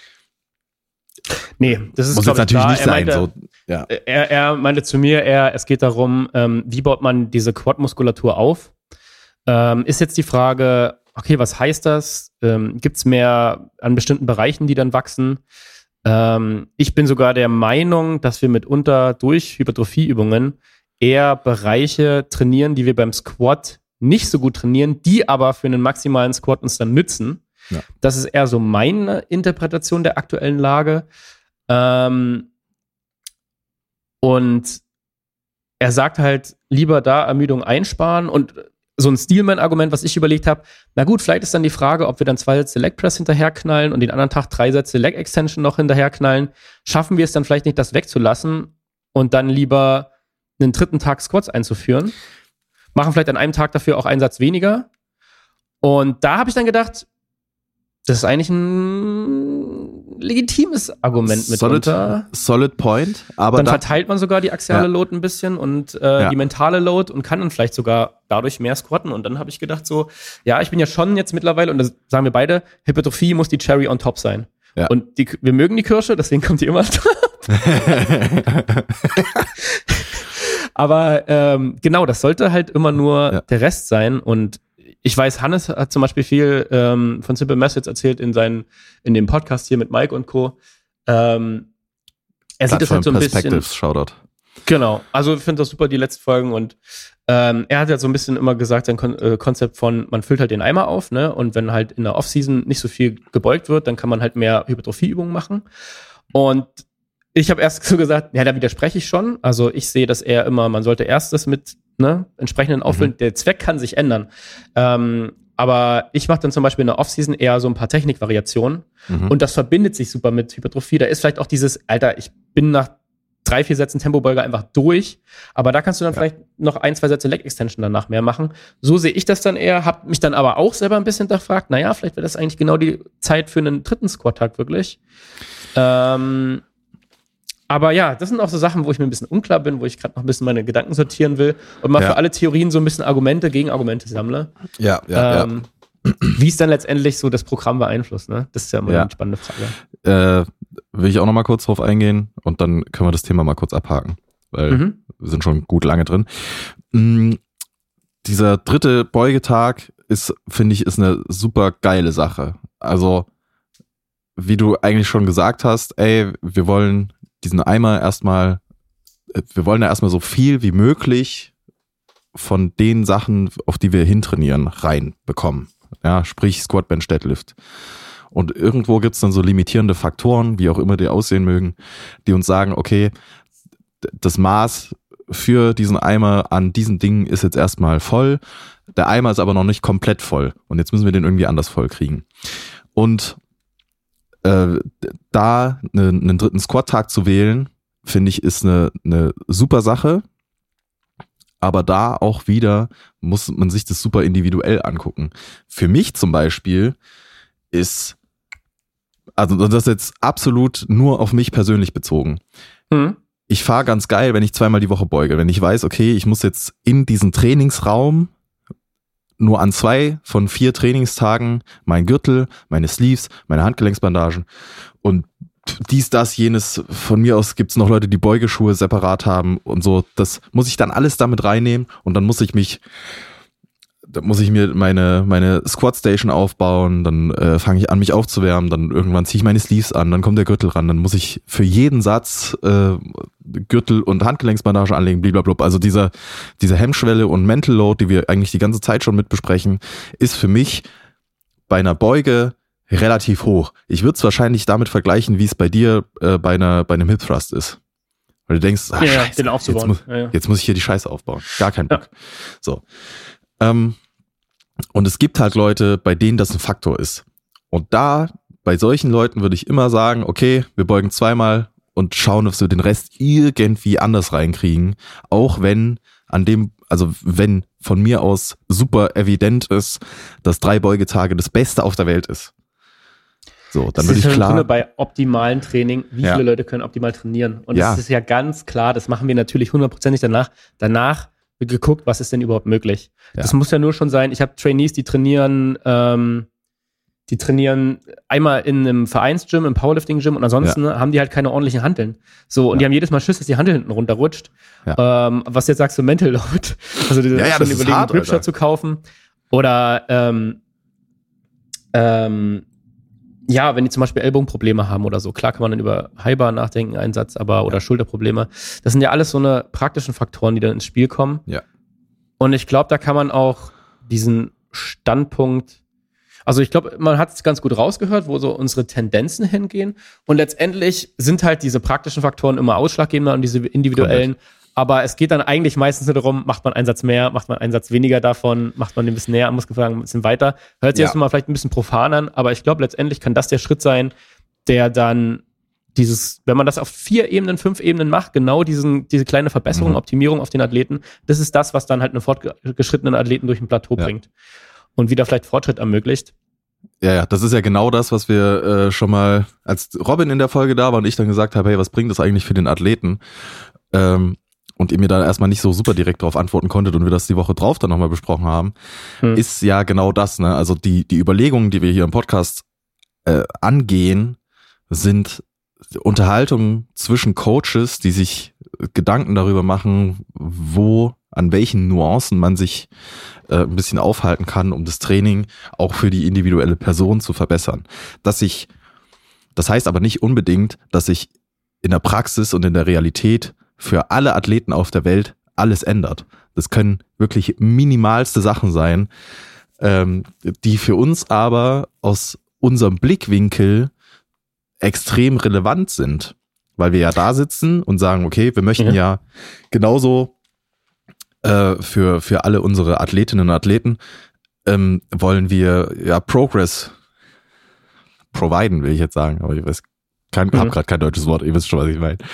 [SPEAKER 2] Nee, das ist,
[SPEAKER 1] muss jetzt natürlich nicht sein.
[SPEAKER 2] Er meinte zu mir, es geht darum, wie baut man diese Quad-Muskulatur auf? Ist jetzt die Frage, okay, was heißt das? Gibt es mehr an bestimmten Bereichen, die dann wachsen? Ich bin sogar der Meinung, dass wir mitunter durch Hypertrophieübungen eher Bereiche trainieren, die wir beim Squat nicht so gut trainieren, die aber für einen maximalen Squat uns dann nützen. Ja. Das ist eher so meine Interpretation der aktuellen Lage. Und er sagt halt, lieber da Ermüdung einsparen und so ein Steelman-Argument, was ich überlegt habe, na gut, vielleicht ist dann die Frage, ob wir dann 2 Sätze Leg Press hinterherknallen und den anderen Tag 3 Sätze Leg Extension noch hinterherknallen. Schaffen wir es dann vielleicht nicht, das wegzulassen und dann lieber einen 3. Tag Squats einzuführen? Machen vielleicht an einem Tag dafür auch einen Satz weniger. Und da habe ich dann gedacht, das ist eigentlich ein legitimes Argument mitunter.
[SPEAKER 1] Solid point. Aber
[SPEAKER 2] dann verteilt man sogar die axiale Load ein bisschen und die mentale Load und kann dann vielleicht sogar dadurch mehr squatten. Und dann habe ich gedacht so, ja, ich bin ja schon jetzt mittlerweile, und das sagen wir beide, Hypertrophie muss die Cherry on top sein. Ja. Und wir mögen die Kirsche, deswegen kommt die immer top. Aber genau, das sollte halt immer nur der Rest sein. Und ich weiß, Hannes hat zum Beispiel viel von Simple Methods erzählt in dem Podcast hier mit Mike und Co. Er sieht das halt so ein bisschen.
[SPEAKER 1] Shoutout.
[SPEAKER 2] Genau, also ich finde das super, die letzten Folgen. Und er hat ja so ein bisschen immer gesagt, sein Konzept von, man füllt halt den Eimer auf, ne? Und wenn halt in der Offseason nicht so viel gebeugt wird, dann kann man halt mehr Hypertrophieübungen machen. Und ich habe erst so gesagt, ja, da widerspreche ich schon. Also ich sehe das eher immer, man sollte erst das mit entsprechenden Auffüllen. Der Zweck kann sich ändern. Aber ich mache dann zum Beispiel in der Offseason eher so ein paar Technikvariationen. Und das verbindet sich super mit Hypertrophie. Da ist vielleicht auch dieses, Alter, ich bin nach 3-4 Sätzen Tempobeuger einfach durch. Aber da kannst du dann vielleicht noch 1-2 Sätze Leg Extension danach mehr machen. So sehe ich das dann eher. Hab mich dann aber auch selber ein bisschen hinterfragt, naja, vielleicht wäre das eigentlich genau die Zeit für einen 3. Squat-Tag wirklich. Aber ja, das sind auch so Sachen, wo ich mir ein bisschen unklar bin, wo ich gerade noch ein bisschen meine Gedanken sortieren will und mal für alle Theorien so ein bisschen Argumente, Gegenargumente sammle. Wie es dann letztendlich so das Programm beeinflusst, ne? Das ist ja immer eine spannende Frage.
[SPEAKER 1] Will ich auch noch mal kurz drauf eingehen und dann können wir das Thema mal kurz abhaken, weil wir sind schon gut lange drin. Dieser 3. Beugetag ist, finde ich, ist eine super geile Sache. Also, wie du eigentlich schon gesagt hast, wir wollen diesen Eimer wir wollen da erstmal so viel wie möglich von den Sachen, auf die wir hintrainieren, reinbekommen. Ja, sprich Squat, Bench, Deadlift. Und irgendwo gibt es dann so limitierende Faktoren, wie auch immer die aussehen mögen, die uns sagen, okay, das Maß für diesen Eimer an diesen Dingen ist jetzt erstmal voll. Der Eimer ist aber noch nicht komplett voll. Und jetzt müssen wir den irgendwie anders voll kriegen. Und da einen dritten Squat-Tag zu wählen, finde ich, ist eine super Sache. Aber da auch wieder muss man sich das super individuell angucken. Für mich zum Beispiel ist, also das ist jetzt absolut nur auf mich persönlich bezogen. Ich fahre ganz geil, wenn ich 2-mal die Woche beuge. Wenn ich weiß, okay, ich muss jetzt in diesen Trainingsraum nur an 2 von 4 Trainingstagen mein Gürtel, meine Sleeves, meine Handgelenksbandagen und dies, das, jenes. Von mir aus gibt's noch Leute, die Beugeschuhe separat haben und so. Das muss ich dann alles damit reinnehmen und dann muss ich mir meine Squat Station aufbauen, dann fange ich an, mich aufzuwärmen, dann irgendwann ziehe ich meine Sleeves an, dann kommt der Gürtel ran, dann muss ich für jeden Satz Gürtel und Handgelenksbandage anlegen, blablabla. Also diese Hemmschwelle und Mental Load, die wir eigentlich die ganze Zeit schon mit besprechen, ist für mich bei einer Beuge relativ hoch. Ich würde es wahrscheinlich damit vergleichen, wie es bei dir bei einem Hip Thrust ist. Weil du denkst, Scheiße,
[SPEAKER 2] den aufzubauen.
[SPEAKER 1] Jetzt muss ich hier die Scheiße aufbauen. Gar kein Bock. Ja. So. Und es gibt halt Leute, bei denen das ein Faktor ist. Und da, bei solchen Leuten würde ich immer sagen, okay, wir beugen 2-mal und schauen, dass wir den Rest irgendwie anders reinkriegen. Auch wenn wenn von mir aus super evident ist, dass 3 Beugetage das Beste auf der Welt ist. So, dann würde ich klar.
[SPEAKER 2] Bei optimalen Training, wie viele Leute können optimal trainieren? Und das ist ja ganz klar, das machen wir natürlich 100%ig danach wird geguckt, was ist denn überhaupt möglich. Ja. Das muss ja nur schon sein, ich habe Trainees, die trainieren einmal in einem Vereinsgym, im Powerlifting-Gym und ansonsten haben die halt keine ordentlichen Hanteln. So, und die haben jedes Mal Schiss, dass die Hantel hinten runterrutscht. Ja. Was jetzt sagst du, Mental Load. Also die schon überlegen, einen Gripshot zu kaufen. Oder wenn die zum Beispiel Ellbogenprobleme haben oder so, klar kann man dann über Highbar nachdenken, Einsatz, oder Schulterprobleme. Das sind ja alles so eine praktischen Faktoren, die dann ins Spiel kommen.
[SPEAKER 1] Ja.
[SPEAKER 2] Und ich glaube, da kann man auch diesen Standpunkt, also ich glaube, man hat es ganz gut rausgehört, wo so unsere Tendenzen hingehen. Und letztendlich sind halt diese praktischen Faktoren immer ausschlaggebender und diese individuellen. Aber es geht dann eigentlich meistens nur darum, macht man einen Satz mehr, macht man einen Satz weniger davon, macht man den ein bisschen näher am Muskelversagen, ein bisschen weiter. Hört sich jetzt mal vielleicht ein bisschen profan an, aber ich glaube, letztendlich kann das der Schritt sein, der dann wenn man das auf 4 Ebenen, 5 Ebenen macht, genau diese kleine Verbesserung, Optimierung auf den Athleten, das ist das, was dann halt einen fortgeschrittenen Athleten durch ein Plateau bringt und wieder vielleicht Fortschritt ermöglicht.
[SPEAKER 1] Ja, das ist ja genau das, was wir schon mal, als Robin in der Folge da war und ich dann gesagt habe, hey, was bringt das eigentlich für den Athleten? Und ihr mir da erstmal nicht so super direkt drauf antworten konntet und wir das die Woche drauf dann nochmal besprochen haben, ist ja genau das, ne? Also die Überlegungen, die wir hier im Podcast angehen, sind Unterhaltungen zwischen Coaches, die sich Gedanken darüber machen, an welchen Nuancen man sich ein bisschen aufhalten kann, um das Training auch für die individuelle Person zu verbessern. Das heißt aber nicht unbedingt, dass sich in der Praxis und in der Realität für alle Athleten auf der Welt alles ändert. Das können wirklich minimalste Sachen sein, die für uns aber aus unserem Blickwinkel extrem relevant sind, weil wir ja da sitzen und sagen, okay, wir möchten ja genauso für alle unsere Athletinnen und Athleten wollen wir ja Progress providen, will ich jetzt sagen, aber ich habe gerade kein deutsches Wort, ihr wisst schon, was ich meine.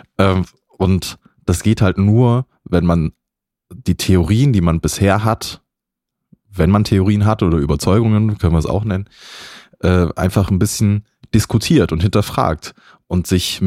[SPEAKER 1] Und das geht halt nur, wenn man die Theorien, die man bisher hat, wenn man Theorien hat oder Überzeugungen, können wir es auch nennen, einfach ein bisschen diskutiert und hinterfragt und sich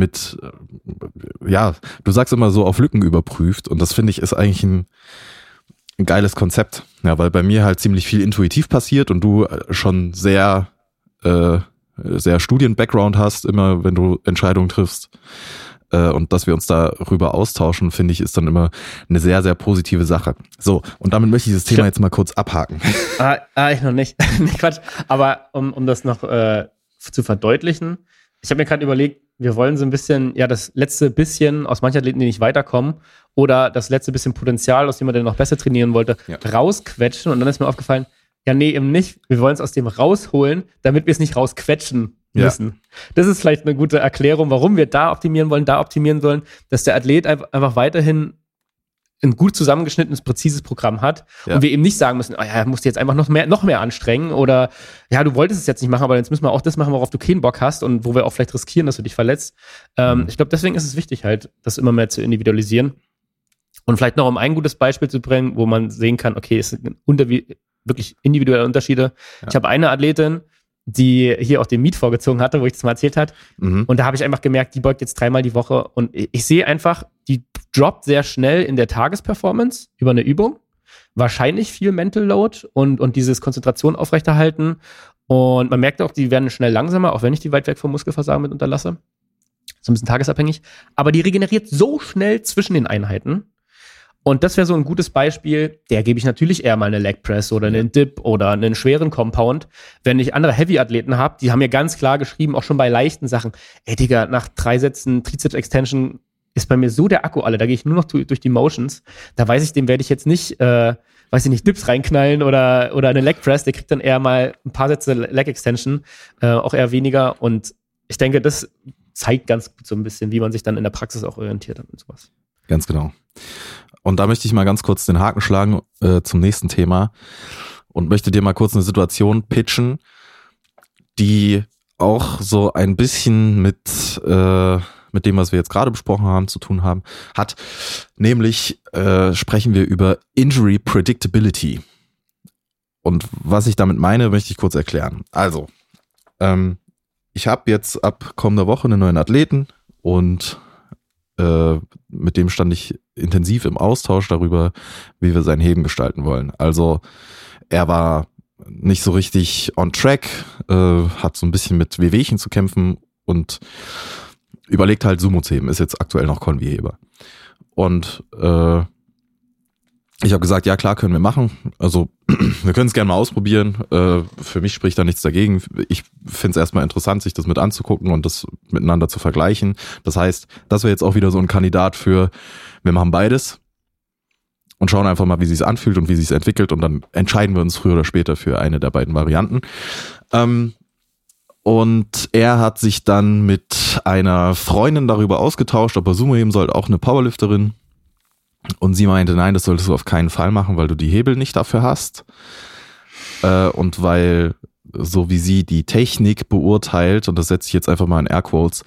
[SPEAKER 1] du sagst immer so, auf Lücken überprüft und das finde ich ist eigentlich ein geiles Konzept, ja, weil bei mir halt ziemlich viel intuitiv passiert und du schon sehr Studien-Background hast, immer wenn du Entscheidungen triffst. Und dass wir uns darüber austauschen, finde ich, ist dann immer eine sehr, sehr positive Sache. So, und damit möchte ich das Thema jetzt mal kurz abhaken.
[SPEAKER 2] Ich noch nicht. Quatsch. Aber um das noch zu verdeutlichen, ich habe mir gerade überlegt, wir wollen so ein bisschen, das letzte bisschen aus manchen Athleten, die nicht weiterkommen, oder das letzte bisschen Potenzial, aus dem man dann noch besser trainieren wollte, rausquetschen. Und dann ist mir aufgefallen, ja, nee, eben nicht. Wir wollen es aus dem rausholen, damit wir es nicht rausquetschen müssen. Ja. Das ist vielleicht eine gute Erklärung, warum wir da optimieren sollen, dass der Athlet einfach weiterhin ein gut zusammengeschnittenes, präzises Programm hat und wir eben nicht sagen müssen, musst du jetzt einfach noch mehr anstrengen oder ja, du wolltest es jetzt nicht machen, aber jetzt müssen wir auch das machen, worauf du keinen Bock hast und wo wir auch vielleicht riskieren, dass du dich verletzt. Ich glaube, deswegen ist es wichtig halt, das immer mehr zu individualisieren. Und vielleicht noch, um ein gutes Beispiel zu bringen, wo man sehen kann, okay, es sind wirklich individuelle Unterschiede. Ja. Ich habe eine Athletin, die hier auch den Meet vorgezogen hatte, wo ich das mal erzählt habe. Und da habe ich einfach gemerkt, die beugt jetzt 3-mal die Woche. Und ich sehe einfach, die droppt sehr schnell in der Tagesperformance über eine Übung. Wahrscheinlich viel Mental Load und dieses Konzentration aufrechterhalten. Und man merkt auch, die werden schnell langsamer, auch wenn ich die weit weg vom Muskelversagen mit unterlasse. So ein bisschen tagesabhängig. Aber die regeneriert so schnell zwischen den Einheiten. Und das wäre so ein gutes Beispiel, der gebe ich natürlich eher mal eine Leg Press oder einen Dip oder einen schweren Compound. Wenn ich andere Heavy-Athleten habe, die haben mir ganz klar geschrieben, auch schon bei leichten Sachen, ey Digga, nach 3 Sätzen Trizeps-Extension ist bei mir so der Akku alle, da gehe ich nur noch durch die Motions. Da weiß ich, dem werde ich jetzt nicht, Dips reinknallen oder eine Leg Press, der kriegt dann eher mal ein paar Sätze Leg Extension, auch eher weniger. Und ich denke, das zeigt ganz gut so ein bisschen, wie man sich dann in der Praxis auch orientiert hat und sowas.
[SPEAKER 1] Ganz genau. Und da möchte ich mal ganz kurz den Haken schlagen zum nächsten Thema und möchte dir mal kurz eine Situation pitchen, die auch so ein bisschen mit dem, was wir jetzt gerade besprochen haben, zu tun hat. Nämlich sprechen wir über Injury Predictability. Und was ich damit meine, möchte ich kurz erklären. Also, ich habe jetzt ab kommender Woche einen neuen Athleten und mit dem stand ich intensiv im Austausch darüber, wie wir sein Heben gestalten wollen. Also er war nicht so richtig on track, hat so ein bisschen mit Wehwehchen zu kämpfen und überlegt halt Sumo zu heben, ist jetzt aktuell noch Konvi-Heber. Und ich habe gesagt, ja klar, können wir machen. Also wir können es gerne mal ausprobieren. Für mich spricht da nichts dagegen. Ich finde es erstmal interessant, sich das mit anzugucken und das miteinander zu vergleichen. Das heißt, das wäre jetzt auch wieder so ein Kandidat für, wir machen beides und schauen einfach mal, wie sich's anfühlt und wie sich's entwickelt und dann entscheiden wir uns früher oder später für eine der beiden Varianten. Und er hat sich dann mit einer Freundin darüber ausgetauscht, ob er Sumo heben soll, auch eine Powerlifterin. Und sie meinte, nein, das solltest du auf keinen Fall machen, weil du die Hebel nicht dafür hast. Und weil, so wie sie die Technik beurteilt, und das setze ich jetzt einfach mal in Airquotes,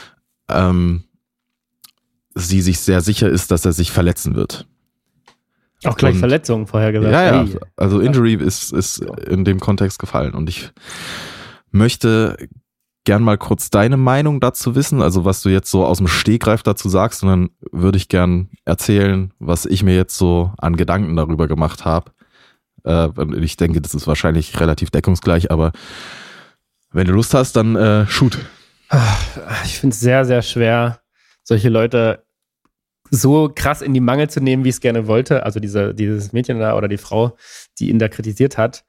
[SPEAKER 1] sie sich sehr sicher ist, dass er sich verletzen wird.
[SPEAKER 2] Auch gleich Verletzungen vorher gesagt.
[SPEAKER 1] Ja, also Injury ist in dem Kontext gefallen. Und ich möchte gern mal kurz deine Meinung dazu wissen, also was du jetzt so aus dem Stegreif dazu sagst, und dann würde ich gern erzählen, was ich mir jetzt so an Gedanken darüber gemacht habe. Ich denke, das ist wahrscheinlich relativ deckungsgleich, aber wenn du Lust hast, dann shoot.
[SPEAKER 2] Ich finde es sehr, sehr schwer, solche Leute so krass in die Mangel zu nehmen, wie ich es gerne wollte. Also dieses Mädchen da oder die Frau, die ihn da kritisiert hat.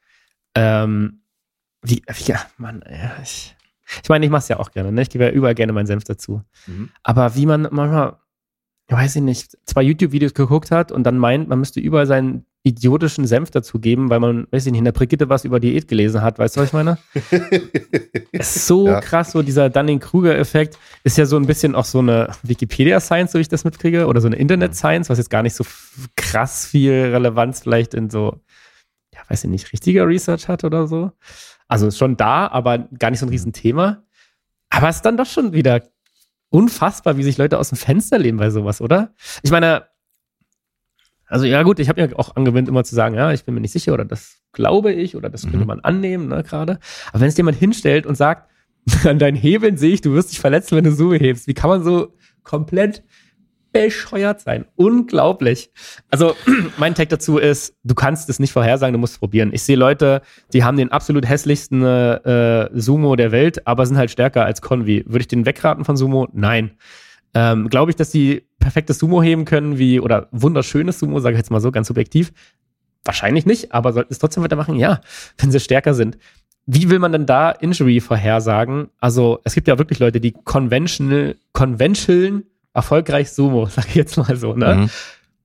[SPEAKER 2] Ich meine, ich mache es ja auch gerne, ne? Ich gebe ja überall gerne meinen Senf dazu. Aber wie man manchmal, weiß ich nicht, 2 YouTube-Videos geguckt hat und dann meint, man müsste überall seinen idiotischen Senf dazugeben, weil man, weiß ich nicht, in der Brigitte was über Diät gelesen hat. Weißt du, was ich meine? Es ist so krass, so dieser Dunning-Kruger-Effekt ist ja so ein bisschen auch so eine Wikipedia-Science, so wie ich das mitkriege, oder so eine Internet-Science, was jetzt gar nicht so krass viel Relevanz vielleicht in so, ja, weiß ich nicht, richtiger Research hat oder so. Also ist schon da, aber gar nicht so ein Riesenthema. Aber es ist dann doch schon wieder unfassbar, wie sich Leute aus dem Fenster lehnen bei sowas, oder? Ich meine, also ja gut, ich habe mir auch angewöhnt, immer zu sagen, ja, ich bin mir nicht sicher oder das glaube ich oder das könnte man annehmen, ne, gerade. Aber wenn es jemand hinstellt und sagt, an deinen Hebeln sehe ich, du wirst dich verletzen, wenn du Sumo hebst, wie kann man so komplett bescheuert sein? Unglaublich. Also mein Take dazu ist, du kannst es nicht vorhersagen, du musst es probieren. Ich sehe Leute, die haben den absolut hässlichsten Sumo der Welt, aber sind halt stärker als Konvi. Würde ich den wegraten von Sumo? Nein. Glaube ich, dass die perfektes Sumo heben können, oder wunderschönes Sumo, sage ich jetzt mal so, ganz subjektiv? Wahrscheinlich nicht, aber sollten es trotzdem weitermachen? Ja, wenn sie stärker sind. Wie will man denn da Injury vorhersagen? Also es gibt ja wirklich Leute, die conventional erfolgreich Sumo, sag ich jetzt mal so, ne?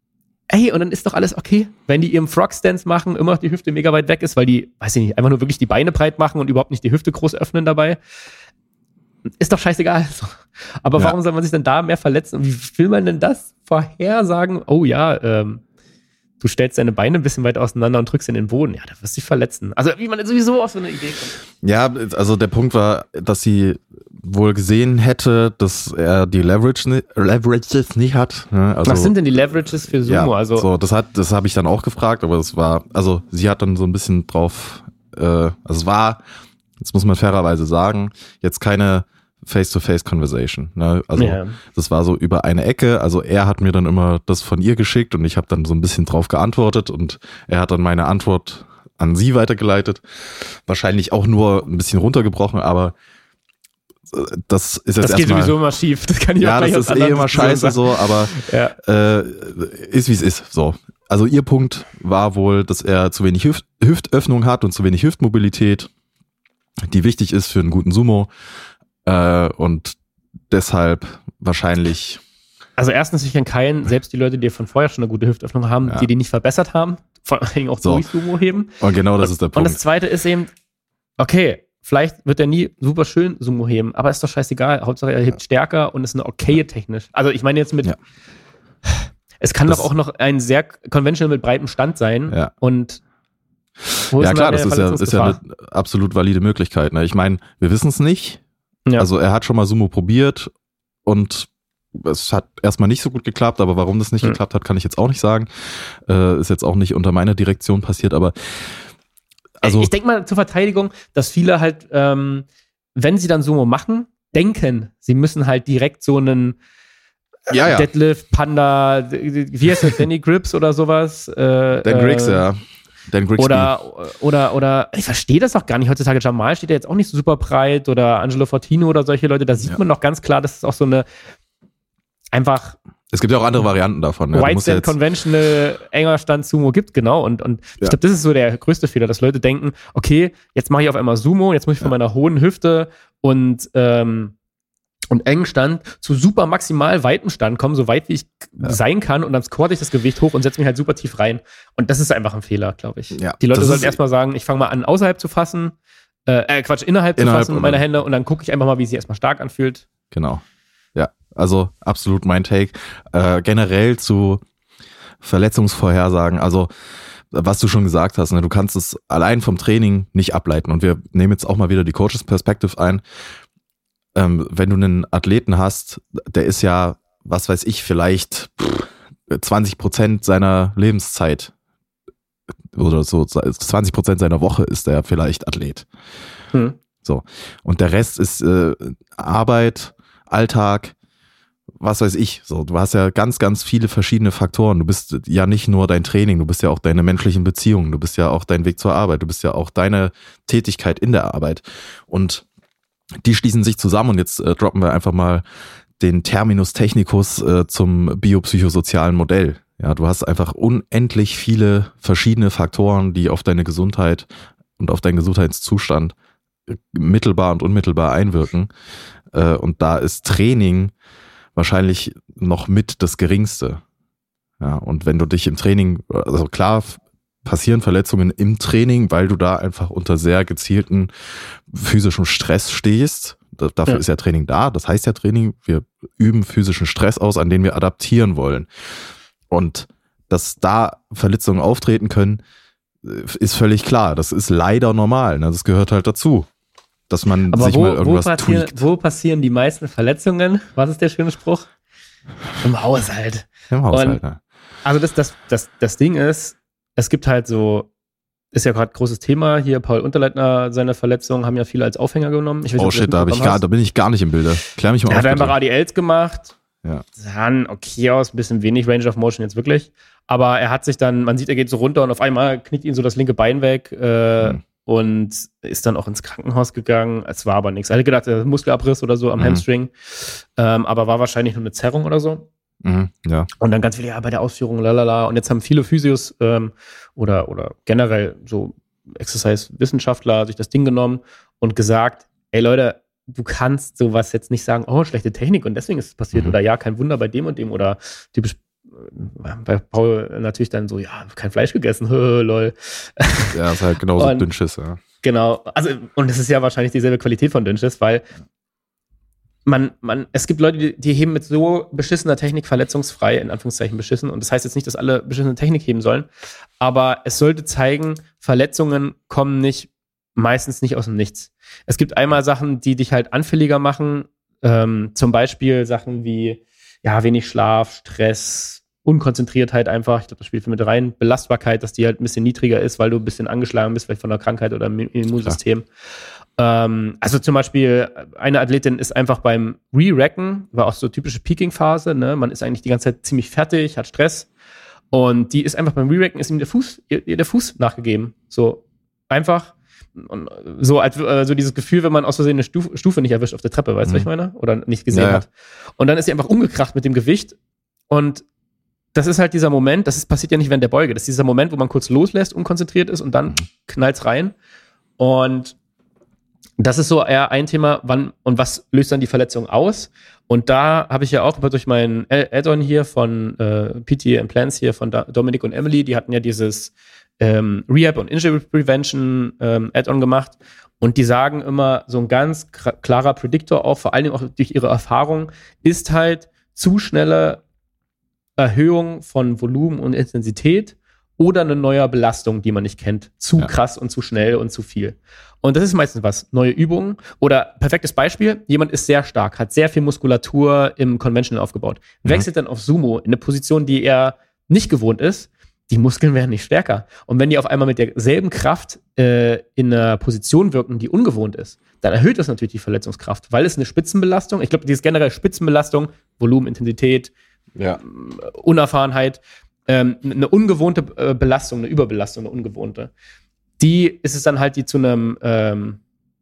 [SPEAKER 2] ey, und dann ist doch alles okay, wenn die ihren Frog-Stance machen, immer noch die Hüfte mega weit weg ist, weil die, weiß ich nicht, einfach nur wirklich die Beine breit machen und überhaupt nicht die Hüfte groß öffnen dabei. Ist doch scheißegal. Aber warum soll man sich denn da mehr verletzen? Und wie will man denn das vorhersagen? Oh ja, du stellst deine Beine ein bisschen weit auseinander und drückst in den Boden. Ja, da wirst du dich verletzen. Also wie man sowieso auf so eine Idee kommt.
[SPEAKER 1] Ja, also der Punkt war, dass sie wohl gesehen hätte, dass er die Leverages nicht hat. Ne? Also,
[SPEAKER 2] was sind denn die Leverages für Sumo?
[SPEAKER 1] Ja,
[SPEAKER 2] also
[SPEAKER 1] so, das habe ich dann auch gefragt, aber es war, also sie hat dann so ein bisschen drauf, also es war, jetzt muss man fairerweise sagen, jetzt keine Face-to-Face-Conversation. Ne? Also das war so über eine Ecke, also er hat mir dann immer das von ihr geschickt und ich habe dann so ein bisschen drauf geantwortet und er hat dann meine Antwort an sie weitergeleitet. Wahrscheinlich auch nur ein bisschen runtergebrochen, aber das ist jetzt erstmal...
[SPEAKER 2] Das geht sowieso immer schief. Das kann ich auch gleich
[SPEAKER 1] das ist immer scheiße so, aber ist wie es ist. So. Also ihr Punkt war wohl, dass er zu wenig Hüftöffnung hat und zu wenig Hüftmobilität, die wichtig ist für einen guten Sumo. Und deshalb wahrscheinlich...
[SPEAKER 2] Also erstens, ich kenne keinen, selbst die Leute, die von vorher schon eine gute Hüftöffnung haben, die nicht verbessert haben, vor allem auch durch Sumo heben.
[SPEAKER 1] Und genau das ist der Punkt.
[SPEAKER 2] Und das Zweite ist eben, okay, vielleicht wird er nie super schön Sumo heben, aber ist doch scheißegal. Hauptsache er hebt stärker und ist eine okaye technisch. Also ich meine jetzt mit, es kann doch auch noch ein sehr conventional mit breitem Stand sein.
[SPEAKER 1] Ja.
[SPEAKER 2] Und
[SPEAKER 1] ja klar, das ist ja eine absolut valide Möglichkeit. Ne? Ich meine, wir wissen es nicht. Ja. Also er hat schon mal Sumo probiert und es hat erstmal nicht so gut geklappt, aber warum das nicht geklappt hat, kann ich jetzt auch nicht sagen. Ist jetzt auch nicht unter meiner Direktion passiert, aber also
[SPEAKER 2] ich denke mal zur Verteidigung, dass viele halt, wenn sie dann Sumo machen, denken, sie müssen halt direkt so einen Deadlift, Panda, wie heißt das, Danny Grips oder sowas? Dan
[SPEAKER 1] Griggs, Dan Grigsby.
[SPEAKER 2] Oder ich verstehe das auch gar nicht. Heutzutage Jamal steht ja jetzt auch nicht so super breit oder Angelo Fortino oder solche Leute. Da sieht man doch ganz klar, dass es auch so eine einfach.
[SPEAKER 1] Es gibt ja auch andere Varianten davon. Ja.
[SPEAKER 2] White Stand Conventional, enger Stand Sumo gibt, genau. Und ich glaube, das ist so der größte Fehler, dass Leute denken, okay, jetzt mache ich auf einmal Sumo, jetzt muss ich von meiner hohen Hüfte und engen Stand zu super maximal weitem Stand kommen, so weit wie ich sein kann und dann squatte ich das Gewicht hoch und setze mich halt super tief rein. Und das ist einfach ein Fehler, glaube ich. Ja, die Leute sollten erstmal sagen, ich fange mal an, außerhalb zu fassen, innerhalb zu fassen meine Hände und dann gucke ich einfach mal, wie sie erstmal stark anfühlt.
[SPEAKER 1] Genau. Ja, also absolut mein Take. Generell zu Verletzungsvorhersagen, also was du schon gesagt hast, ne, du kannst es allein vom Training nicht ableiten und wir nehmen jetzt auch mal wieder die Coaches Perspective ein. Wenn du einen Athleten hast, der ist ja, was weiß ich, vielleicht 20% seiner Lebenszeit oder so 20% seiner Woche ist der vielleicht Athlet. So. Und der Rest ist Arbeit, Alltag, was weiß ich. So, du hast ja ganz, ganz viele verschiedene Faktoren. Du bist ja nicht nur dein Training, du bist ja auch deine menschlichen Beziehungen, du bist ja auch dein Weg zur Arbeit, du bist ja auch deine Tätigkeit in der Arbeit. Und die schließen sich zusammen und jetzt droppen wir einfach mal den Terminus technicus zum biopsychosozialen Modell. Ja, du hast einfach unendlich viele verschiedene Faktoren, die auf deine Gesundheit und auf deinen Gesundheitszustand mittelbar und unmittelbar einwirken. Und da ist Training wahrscheinlich noch mit das Geringste. Ja, und wenn du dich im Training, also klar, passieren Verletzungen im Training, weil du da einfach unter sehr gezielten physischem Stress stehst. Dafür ist ja Training da. Das heißt ja Training, wir üben physischen Stress aus, an den wir adaptieren wollen. Und dass da Verletzungen auftreten können, ist völlig klar. Das ist leider normal. Ne? Das gehört halt dazu. Dass man sich mal irgendwas tweakt.
[SPEAKER 2] Wo passieren die meisten Verletzungen? Was ist der schöne Spruch? Im Haushalt.
[SPEAKER 1] Im Haushalt, ja.
[SPEAKER 2] Also das Ding ist, es gibt halt so, ist ja gerade großes Thema, hier Paul Unterleitner, seine Verletzungen haben ja viele als Aufhänger genommen. Ich weiß nicht,
[SPEAKER 1] da bin ich gar nicht im Bilde. Klär mich mal auf.
[SPEAKER 2] Er hat einfach ADLs gemacht.
[SPEAKER 1] Ja.
[SPEAKER 2] Sahen okay aus, ein bisschen wenig Range of Motion jetzt wirklich. Aber er hat sich dann, man sieht, er geht so runter und auf einmal knickt ihn so das linke Bein weg und ist dann auch ins Krankenhaus gegangen. Es war aber nichts. Er hatte gedacht, er hat Muskelabriss oder so am Hamstring. Aber war wahrscheinlich nur eine Zerrung oder so.
[SPEAKER 1] Ja.
[SPEAKER 2] Und dann ganz viele, bei der Ausführung, lalala. Und jetzt haben viele Physios oder generell so Exercise-Wissenschaftler sich das Ding genommen und gesagt, ey Leute, du kannst sowas jetzt nicht sagen, oh, schlechte Technik und deswegen ist es passiert oder ja, kein Wunder bei dem und dem oder typisch bei Paul natürlich dann so, ja, kein Fleisch gegessen, lol.
[SPEAKER 1] Ja, ist halt genauso Dünnschiss, ja.
[SPEAKER 2] Genau, also, und es ist ja wahrscheinlich dieselbe Qualität von Dünnschiss, weil es gibt Leute, die heben mit so beschissener Technik verletzungsfrei, in Anführungszeichen beschissen, und das heißt jetzt nicht, dass alle beschissene Technik heben sollen, aber es sollte zeigen, Verletzungen kommen meistens nicht aus dem Nichts. Es gibt einmal Sachen, die dich halt anfälliger machen, zum Beispiel Sachen wie, ja, wenig Schlaf, Stress, Unkonzentriertheit einfach, ich glaube, das spielt mit rein, Belastbarkeit, dass die halt ein bisschen niedriger ist, weil du ein bisschen angeschlagen bist, vielleicht von einer Krankheit oder im Immunsystem. Also zum Beispiel, eine Athletin ist einfach beim Re-Racken, war auch so typische Peaking-Phase, ne? Man ist eigentlich die ganze Zeit ziemlich fertig, hat Stress, und die ist einfach beim Re-Racken, ist ihm der Fuß nachgegeben. So einfach, und so als so dieses Gefühl, wenn man aus Versehen eine Stufe nicht erwischt auf der Treppe, weißt du, was ich meine? Oder nicht gesehen hat. Und dann ist sie einfach umgekracht mit dem Gewicht, und das ist halt dieser Moment, passiert ja nicht während der Beuge, das ist dieser Moment, wo man kurz loslässt, unkonzentriert ist, und dann knallt's rein. Und das ist so eher ein Thema, wann und was löst dann die Verletzung aus? Und da habe ich ja auch durch meinen Add-on hier von PT and Plans hier von Dominik und Emily, die hatten ja dieses Rehab und Injury Prevention Add-on gemacht, und die sagen immer, so ein ganz klarer Prediktor auch, vor allen Dingen auch durch ihre Erfahrung, ist halt zu schnelle Erhöhung von Volumen und Intensität oder eine neue Belastung, die man nicht kennt. Zu krass und zu schnell und zu viel. Und das ist meistens was. Neue Übungen. Oder perfektes Beispiel, jemand ist sehr stark, hat sehr viel Muskulatur im Conventional aufgebaut, wechselt dann auf Sumo in eine Position, die er nicht gewohnt ist. Die Muskeln werden nicht stärker. Und wenn die auf einmal mit derselben Kraft in einer Position wirken, die ungewohnt ist, dann erhöht das natürlich die Verletzungskraft, weil es eine Spitzenbelastung, ich glaube, dieses generell Spitzenbelastung, Volumen, Intensität, Unerfahrenheit, eine ungewohnte Belastung, eine Überbelastung, eine ungewohnte, die ist es dann halt, die zu einer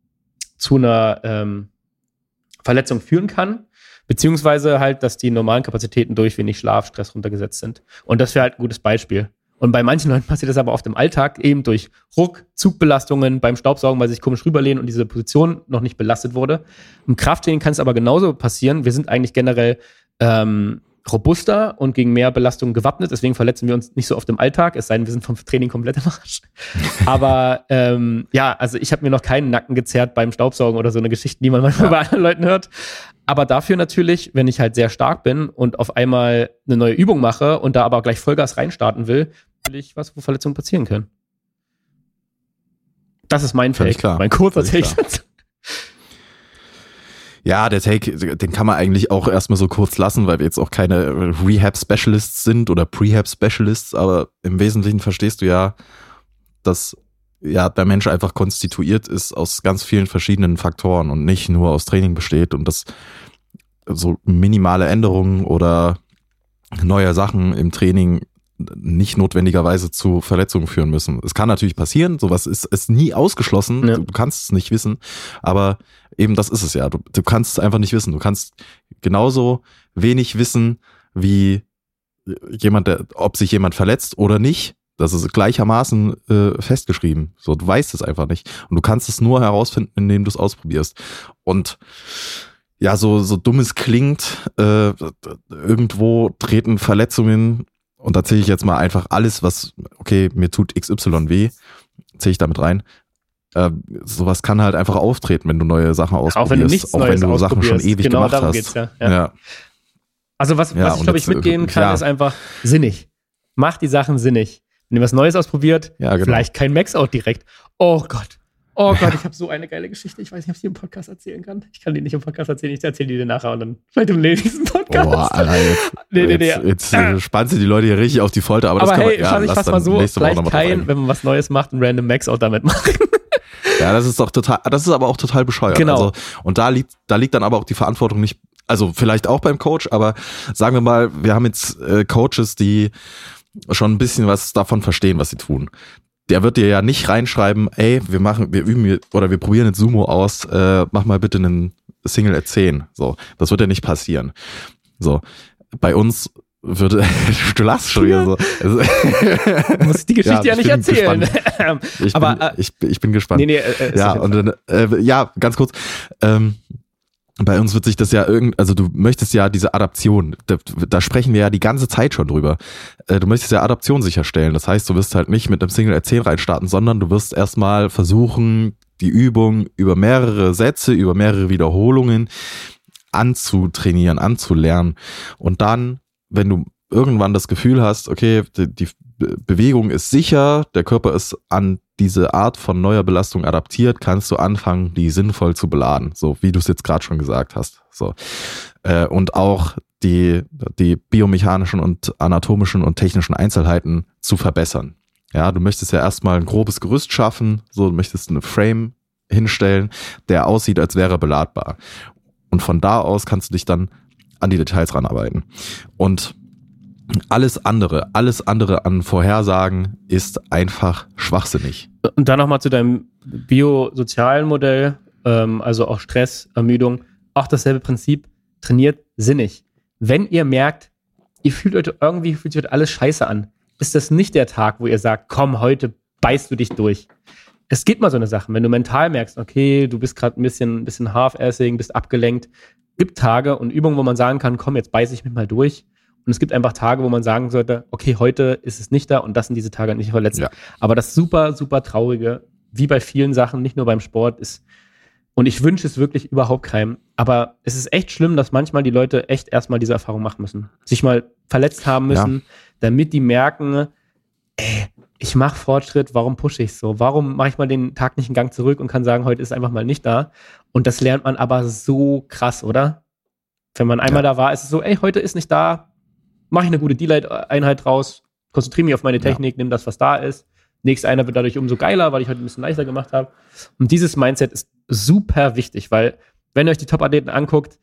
[SPEAKER 2] Verletzung führen kann, beziehungsweise halt, dass die normalen Kapazitäten durch wenig Schlaf, Stress runtergesetzt sind. Und das wäre halt ein gutes Beispiel. Und bei manchen Leuten passiert das aber oft im Alltag, eben durch Zugbelastungen beim Staubsaugen, weil sie sich komisch rüberlehnen und diese Position noch nicht belastet wurde. Im Krafttraining kann es aber genauso passieren. Wir sind eigentlich generell robuster und gegen mehr Belastung gewappnet, deswegen verletzen wir uns nicht so oft im Alltag, es sei denn, wir sind vom Training komplett im Arsch. Aber also ich habe mir noch keinen Nacken gezerrt beim Staubsaugen oder so eine Geschichte, die man manchmal bei anderen Leuten hört. Aber dafür natürlich, wenn ich halt sehr stark bin und auf einmal eine neue Übung mache und da aber gleich Vollgas reinstarten will ich was, wo Verletzungen passieren können. Das ist mein Take, mein kurzer Take.
[SPEAKER 1] Ja, der Take, den kann man eigentlich auch erstmal so kurz lassen, weil wir jetzt auch keine Rehab-Specialists sind oder Prehab-Specialists, aber im Wesentlichen verstehst du ja, dass der Mensch einfach konstituiert ist aus ganz vielen verschiedenen Faktoren und nicht nur aus Training besteht, und dass so minimale Änderungen oder neue Sachen im Training nicht notwendigerweise zu Verletzungen führen müssen. Es kann natürlich passieren, sowas ist nie ausgeschlossen, du kannst es nicht wissen, aber eben das ist es ja, du kannst es einfach nicht wissen, du kannst genauso wenig wissen wie ob sich jemand verletzt oder nicht, das ist gleichermaßen festgeschrieben, so, du weißt es einfach nicht und du kannst es nur herausfinden, indem du es ausprobierst. Und ja, so dumm es klingt, irgendwo treten Verletzungen, und da zähle ich jetzt mal einfach alles, was, okay, mir tut XY weh, zähle ich damit rein. Sowas kann halt einfach auftreten, wenn du neue Sachen ausprobierst, auch wenn du Sachen schon ewig gemacht hast. Geht's,
[SPEAKER 2] ja. Also was ich glaube ich mitgeben kann, ist einfach sinnig. Mach die Sachen sinnig. Wenn ihr was Neues ausprobiert, vielleicht kein Max-Out direkt. Oh Gott, ich habe so eine geile Geschichte. Ich weiß nicht, ob ich die im Podcast erzählen kann. Ich kann die nicht im Podcast erzählen, ich erzähle die dir nachher und dann vielleicht im nächsten Podcast.
[SPEAKER 1] Boah, Alter, jetzt spannst du die Leute hier richtig auf die Folter, aber das kann man,
[SPEAKER 2] ich fass mal so, vielleicht wenn man was Neues macht, ein random Max-Out damit machen.
[SPEAKER 1] Ja, das ist aber auch total bescheuert.
[SPEAKER 2] Genau.
[SPEAKER 1] Also, und da liegt dann aber auch die Verantwortung nicht, also vielleicht auch beim Coach, aber sagen wir mal, wir haben jetzt Coaches, die schon ein bisschen was davon verstehen, was sie tun. Der wird dir ja nicht reinschreiben, ey, wir üben oder wir probieren jetzt Sumo aus, mach mal bitte einen Single at 10. So, das wird ja nicht passieren. So, bei uns würde, du lachst schon wieder so.
[SPEAKER 2] Du musst die Geschichte ja nicht erzählen.
[SPEAKER 1] Ich bin gespannt.
[SPEAKER 2] Nee,
[SPEAKER 1] ja, und dann, ganz kurz, bei uns wird sich das ja also du möchtest ja diese Adaption, da sprechen wir ja die ganze Zeit schon drüber. Du möchtest ja Adaption sicherstellen. Das heißt, du wirst halt nicht mit einem Single R10 reinstarten, sondern du wirst erstmal versuchen, die Übung über mehrere Sätze, über mehrere Wiederholungen anzutrainieren, anzulernen. Und dann, wenn du irgendwann das Gefühl hast, okay, die Bewegung ist sicher, der Körper ist an diese Art von neuer Belastung adaptiert, kannst du anfangen, die sinnvoll zu beladen, so wie du es jetzt gerade schon gesagt hast. So. Und auch die biomechanischen und anatomischen und technischen Einzelheiten zu verbessern. Ja, du möchtest ja erstmal ein grobes Gerüst schaffen, so, du möchtest einen Frame hinstellen, der aussieht, als wäre er beladbar. Und von da aus kannst du dich dann an die Details ranarbeiten. Und alles andere an Vorhersagen ist einfach schwachsinnig.
[SPEAKER 2] Und dann nochmal zu deinem biosozialen Modell, also auch Stress, Ermüdung, auch dasselbe Prinzip, trainiert sinnig. Wenn ihr merkt, fühlt sich heute alles scheiße an, ist das nicht der Tag, wo ihr sagt, komm, heute beißt du dich durch. Es gibt mal so eine Sache, wenn du mental merkst, okay, du bist gerade ein bisschen half-assing, bist abgelenkt, gibt Tage und Übungen, wo man sagen kann, komm, jetzt beiße ich mich mal durch. Und es gibt einfach Tage, wo man sagen sollte, okay, heute ist es nicht da und das sind diese Tage nicht verletzt. Ja. Aber das super, super Traurige, wie bei vielen Sachen, nicht nur beim Sport, ist, und ich wünsche es wirklich überhaupt keinem, aber es ist echt schlimm, dass manchmal die Leute echt erstmal diese Erfahrung machen müssen. Sich mal verletzt haben müssen, damit die merken, ich mache Fortschritt, warum pushe ich so? Warum mache ich mal den Tag nicht einen Gang zurück und kann sagen, heute ist einfach mal nicht da? Und das lernt man aber so krass, oder? Wenn man einmal da war, ist es so, heute ist nicht da, mache ich eine gute D-Light-Einheit draus, konzentriere mich auf meine Technik, nehme das, was da ist. Nächste Einheit wird dadurch umso geiler, weil ich heute ein bisschen leichter gemacht habe. Und dieses Mindset ist super wichtig, weil, wenn ihr euch die Top-Athleten anguckt,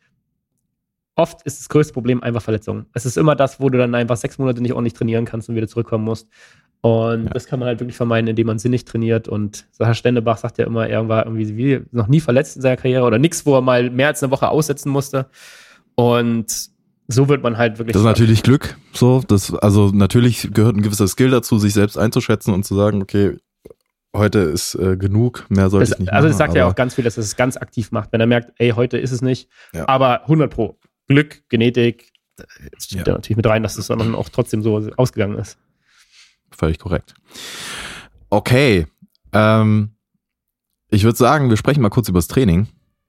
[SPEAKER 2] oft ist das größte Problem einfach Verletzungen. Es ist immer das, wo du dann einfach 6 Monate nicht ordentlich trainieren kannst und wieder zurückkommen musst. Und das kann man halt wirklich vermeiden, indem man sinnig trainiert. Und Sascha Stendebach sagt ja immer, er war irgendwie noch nie verletzt in seiner Karriere oder nichts, wo er mal mehr als eine Woche aussetzen musste. Und so wird man halt wirklich. Das
[SPEAKER 1] ist natürlich Glück. So, also natürlich gehört ein gewisser Skill dazu, sich selbst einzuschätzen und zu sagen, okay, heute ist genug, mehr sollte ich nicht machen.
[SPEAKER 2] Also das sagt ja auch ganz viel, dass er es ganz aktiv macht. Wenn er merkt, heute ist es nicht, aber 100%. Glück, Genetik, steht da natürlich mit rein, dass es dann auch trotzdem so ausgegangen ist.
[SPEAKER 1] Völlig korrekt. Okay, ich würde sagen, wir sprechen mal kurz über das Training.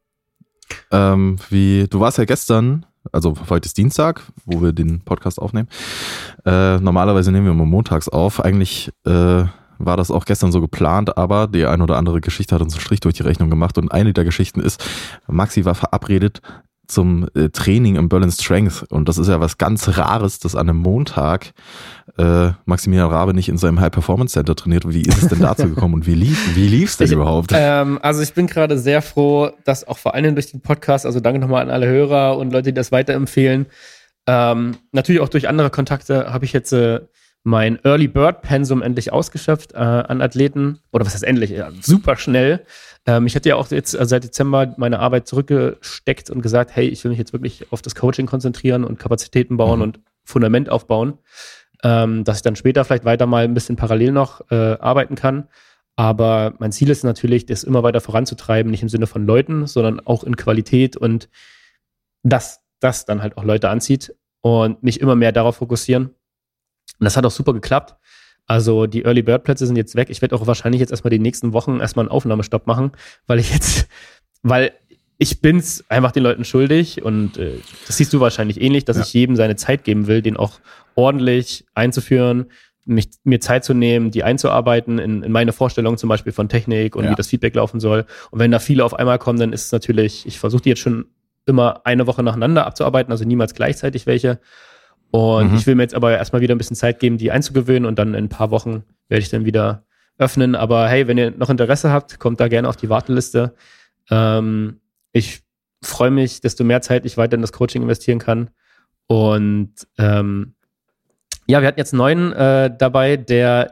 [SPEAKER 1] Du warst ja gestern, also heute ist Dienstag, wo wir den Podcast aufnehmen. Normalerweise nehmen wir immer montags auf. Eigentlich war das auch gestern so geplant, aber die ein oder andere Geschichte hat uns einen Strich durch die Rechnung gemacht. Und eine der Geschichten ist, Maxi war verabredet zum Training im Berlin Strength. Und das ist ja was ganz Rares, dass an einem Montag Maximilian Rabe nicht in seinem High-Performance-Center trainiert. Wie ist es denn dazu gekommen und wie lief's denn überhaupt?
[SPEAKER 2] Also ich bin gerade sehr froh, dass auch vor allem durch den Podcast, also danke nochmal an alle Hörer und Leute, die das weiterempfehlen. Natürlich auch durch andere Kontakte habe ich jetzt mein Early Bird Pensum endlich ausgeschöpft an Athleten. Oder was heißt endlich? Ja, super schnell. Ich hatte ja auch jetzt seit Dezember meine Arbeit zurückgesteckt und gesagt, hey, ich will mich jetzt wirklich auf das Coaching konzentrieren und Kapazitäten bauen und Fundament aufbauen, dass ich dann später vielleicht weiter mal ein bisschen parallel noch arbeiten kann. Aber mein Ziel ist natürlich, das immer weiter voranzutreiben, nicht im Sinne von Leuten, sondern auch in Qualität und dass das dann halt auch Leute anzieht und mich immer mehr darauf fokussieren. Und das hat auch super geklappt. Also die Early Bird Plätze sind jetzt weg. Ich werde auch wahrscheinlich jetzt erstmal die nächsten Wochen erstmal einen Aufnahmestopp machen, weil ich bin's einfach den Leuten schuldig und das siehst du wahrscheinlich ähnlich, dass ich jedem seine Zeit geben will, den auch ordentlich einzuführen, mir Zeit zu nehmen, die einzuarbeiten in meine Vorstellung zum Beispiel von Technik und wie das Feedback laufen soll. Und wenn da viele auf einmal kommen, dann ist es natürlich, ich versuche die jetzt schon immer eine Woche nacheinander abzuarbeiten, also niemals gleichzeitig welche. Und ich will mir jetzt aber erstmal wieder ein bisschen Zeit geben, die einzugewöhnen und dann in ein paar Wochen werde ich dann wieder öffnen. Aber hey, wenn ihr noch Interesse habt, kommt da gerne auf die Warteliste. Ich freue mich, desto mehr Zeit ich weiter in das Coaching investieren kann. Und wir hatten jetzt einen neuen dabei, der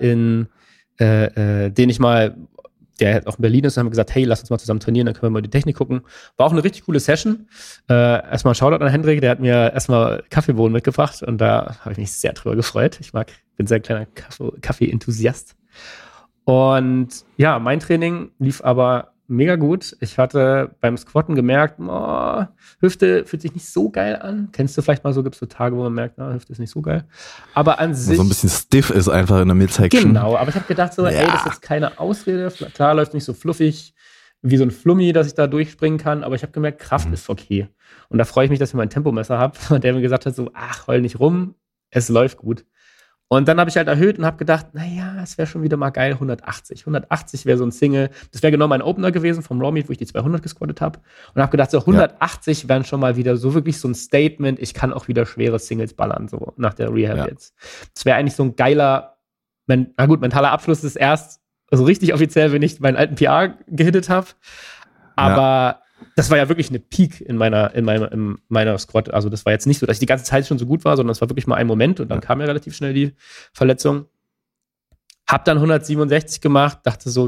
[SPEAKER 2] der auch in Berlin ist, und haben gesagt, hey, lass uns mal zusammen trainieren, dann können wir mal die Technik gucken. War auch eine richtig coole Session. Erstmal Shoutout an Hendrik, der hat mir erstmal Kaffeebohnen mitgebracht und da habe ich mich sehr drüber gefreut. Bin sehr kleiner Kaffee-Enthusiast. Und ja, mein Training lief aber mega gut. Ich hatte beim Squatten gemerkt, Hüfte fühlt sich nicht so geil an. Kennst du vielleicht mal so, gibt es so Tage, wo man merkt, Hüfte ist nicht so geil. Aber an sich...
[SPEAKER 1] So ein bisschen stiff ist einfach in der Midsection.
[SPEAKER 2] Genau, aber ich habe gedacht so, ey, das ist jetzt keine Ausrede. Klar läuft nicht so fluffig wie so ein Flummi, dass ich da durchspringen kann, aber ich habe gemerkt, Kraft ist okay. Und da freue ich mich, dass ich mein Tempomesser habe, der mir gesagt hat so, heul nicht rum, es läuft gut. Und dann habe ich halt erhöht und habe gedacht, naja, es wäre schon wieder mal geil, 180. 180 wäre so ein Single. Das wäre genau mein Opener gewesen vom Raw Meet, wo ich die 200 gesquattet habe. Und habe gedacht, so 180 wären schon mal wieder so wirklich so ein Statement. Ich kann auch wieder schwere Singles ballern, so nach der Rehab jetzt. Das wäre eigentlich so ein geiler, mentaler Abschluss ist erst, also richtig offiziell, wenn ich meinen alten PR gehittet habe. Aber das war ja wirklich eine Peak in meiner Squat. Also das war jetzt nicht so, dass ich die ganze Zeit schon so gut war, sondern es war wirklich mal ein Moment und dann kam ja relativ schnell die Verletzung. Hab dann 167 gemacht, dachte so,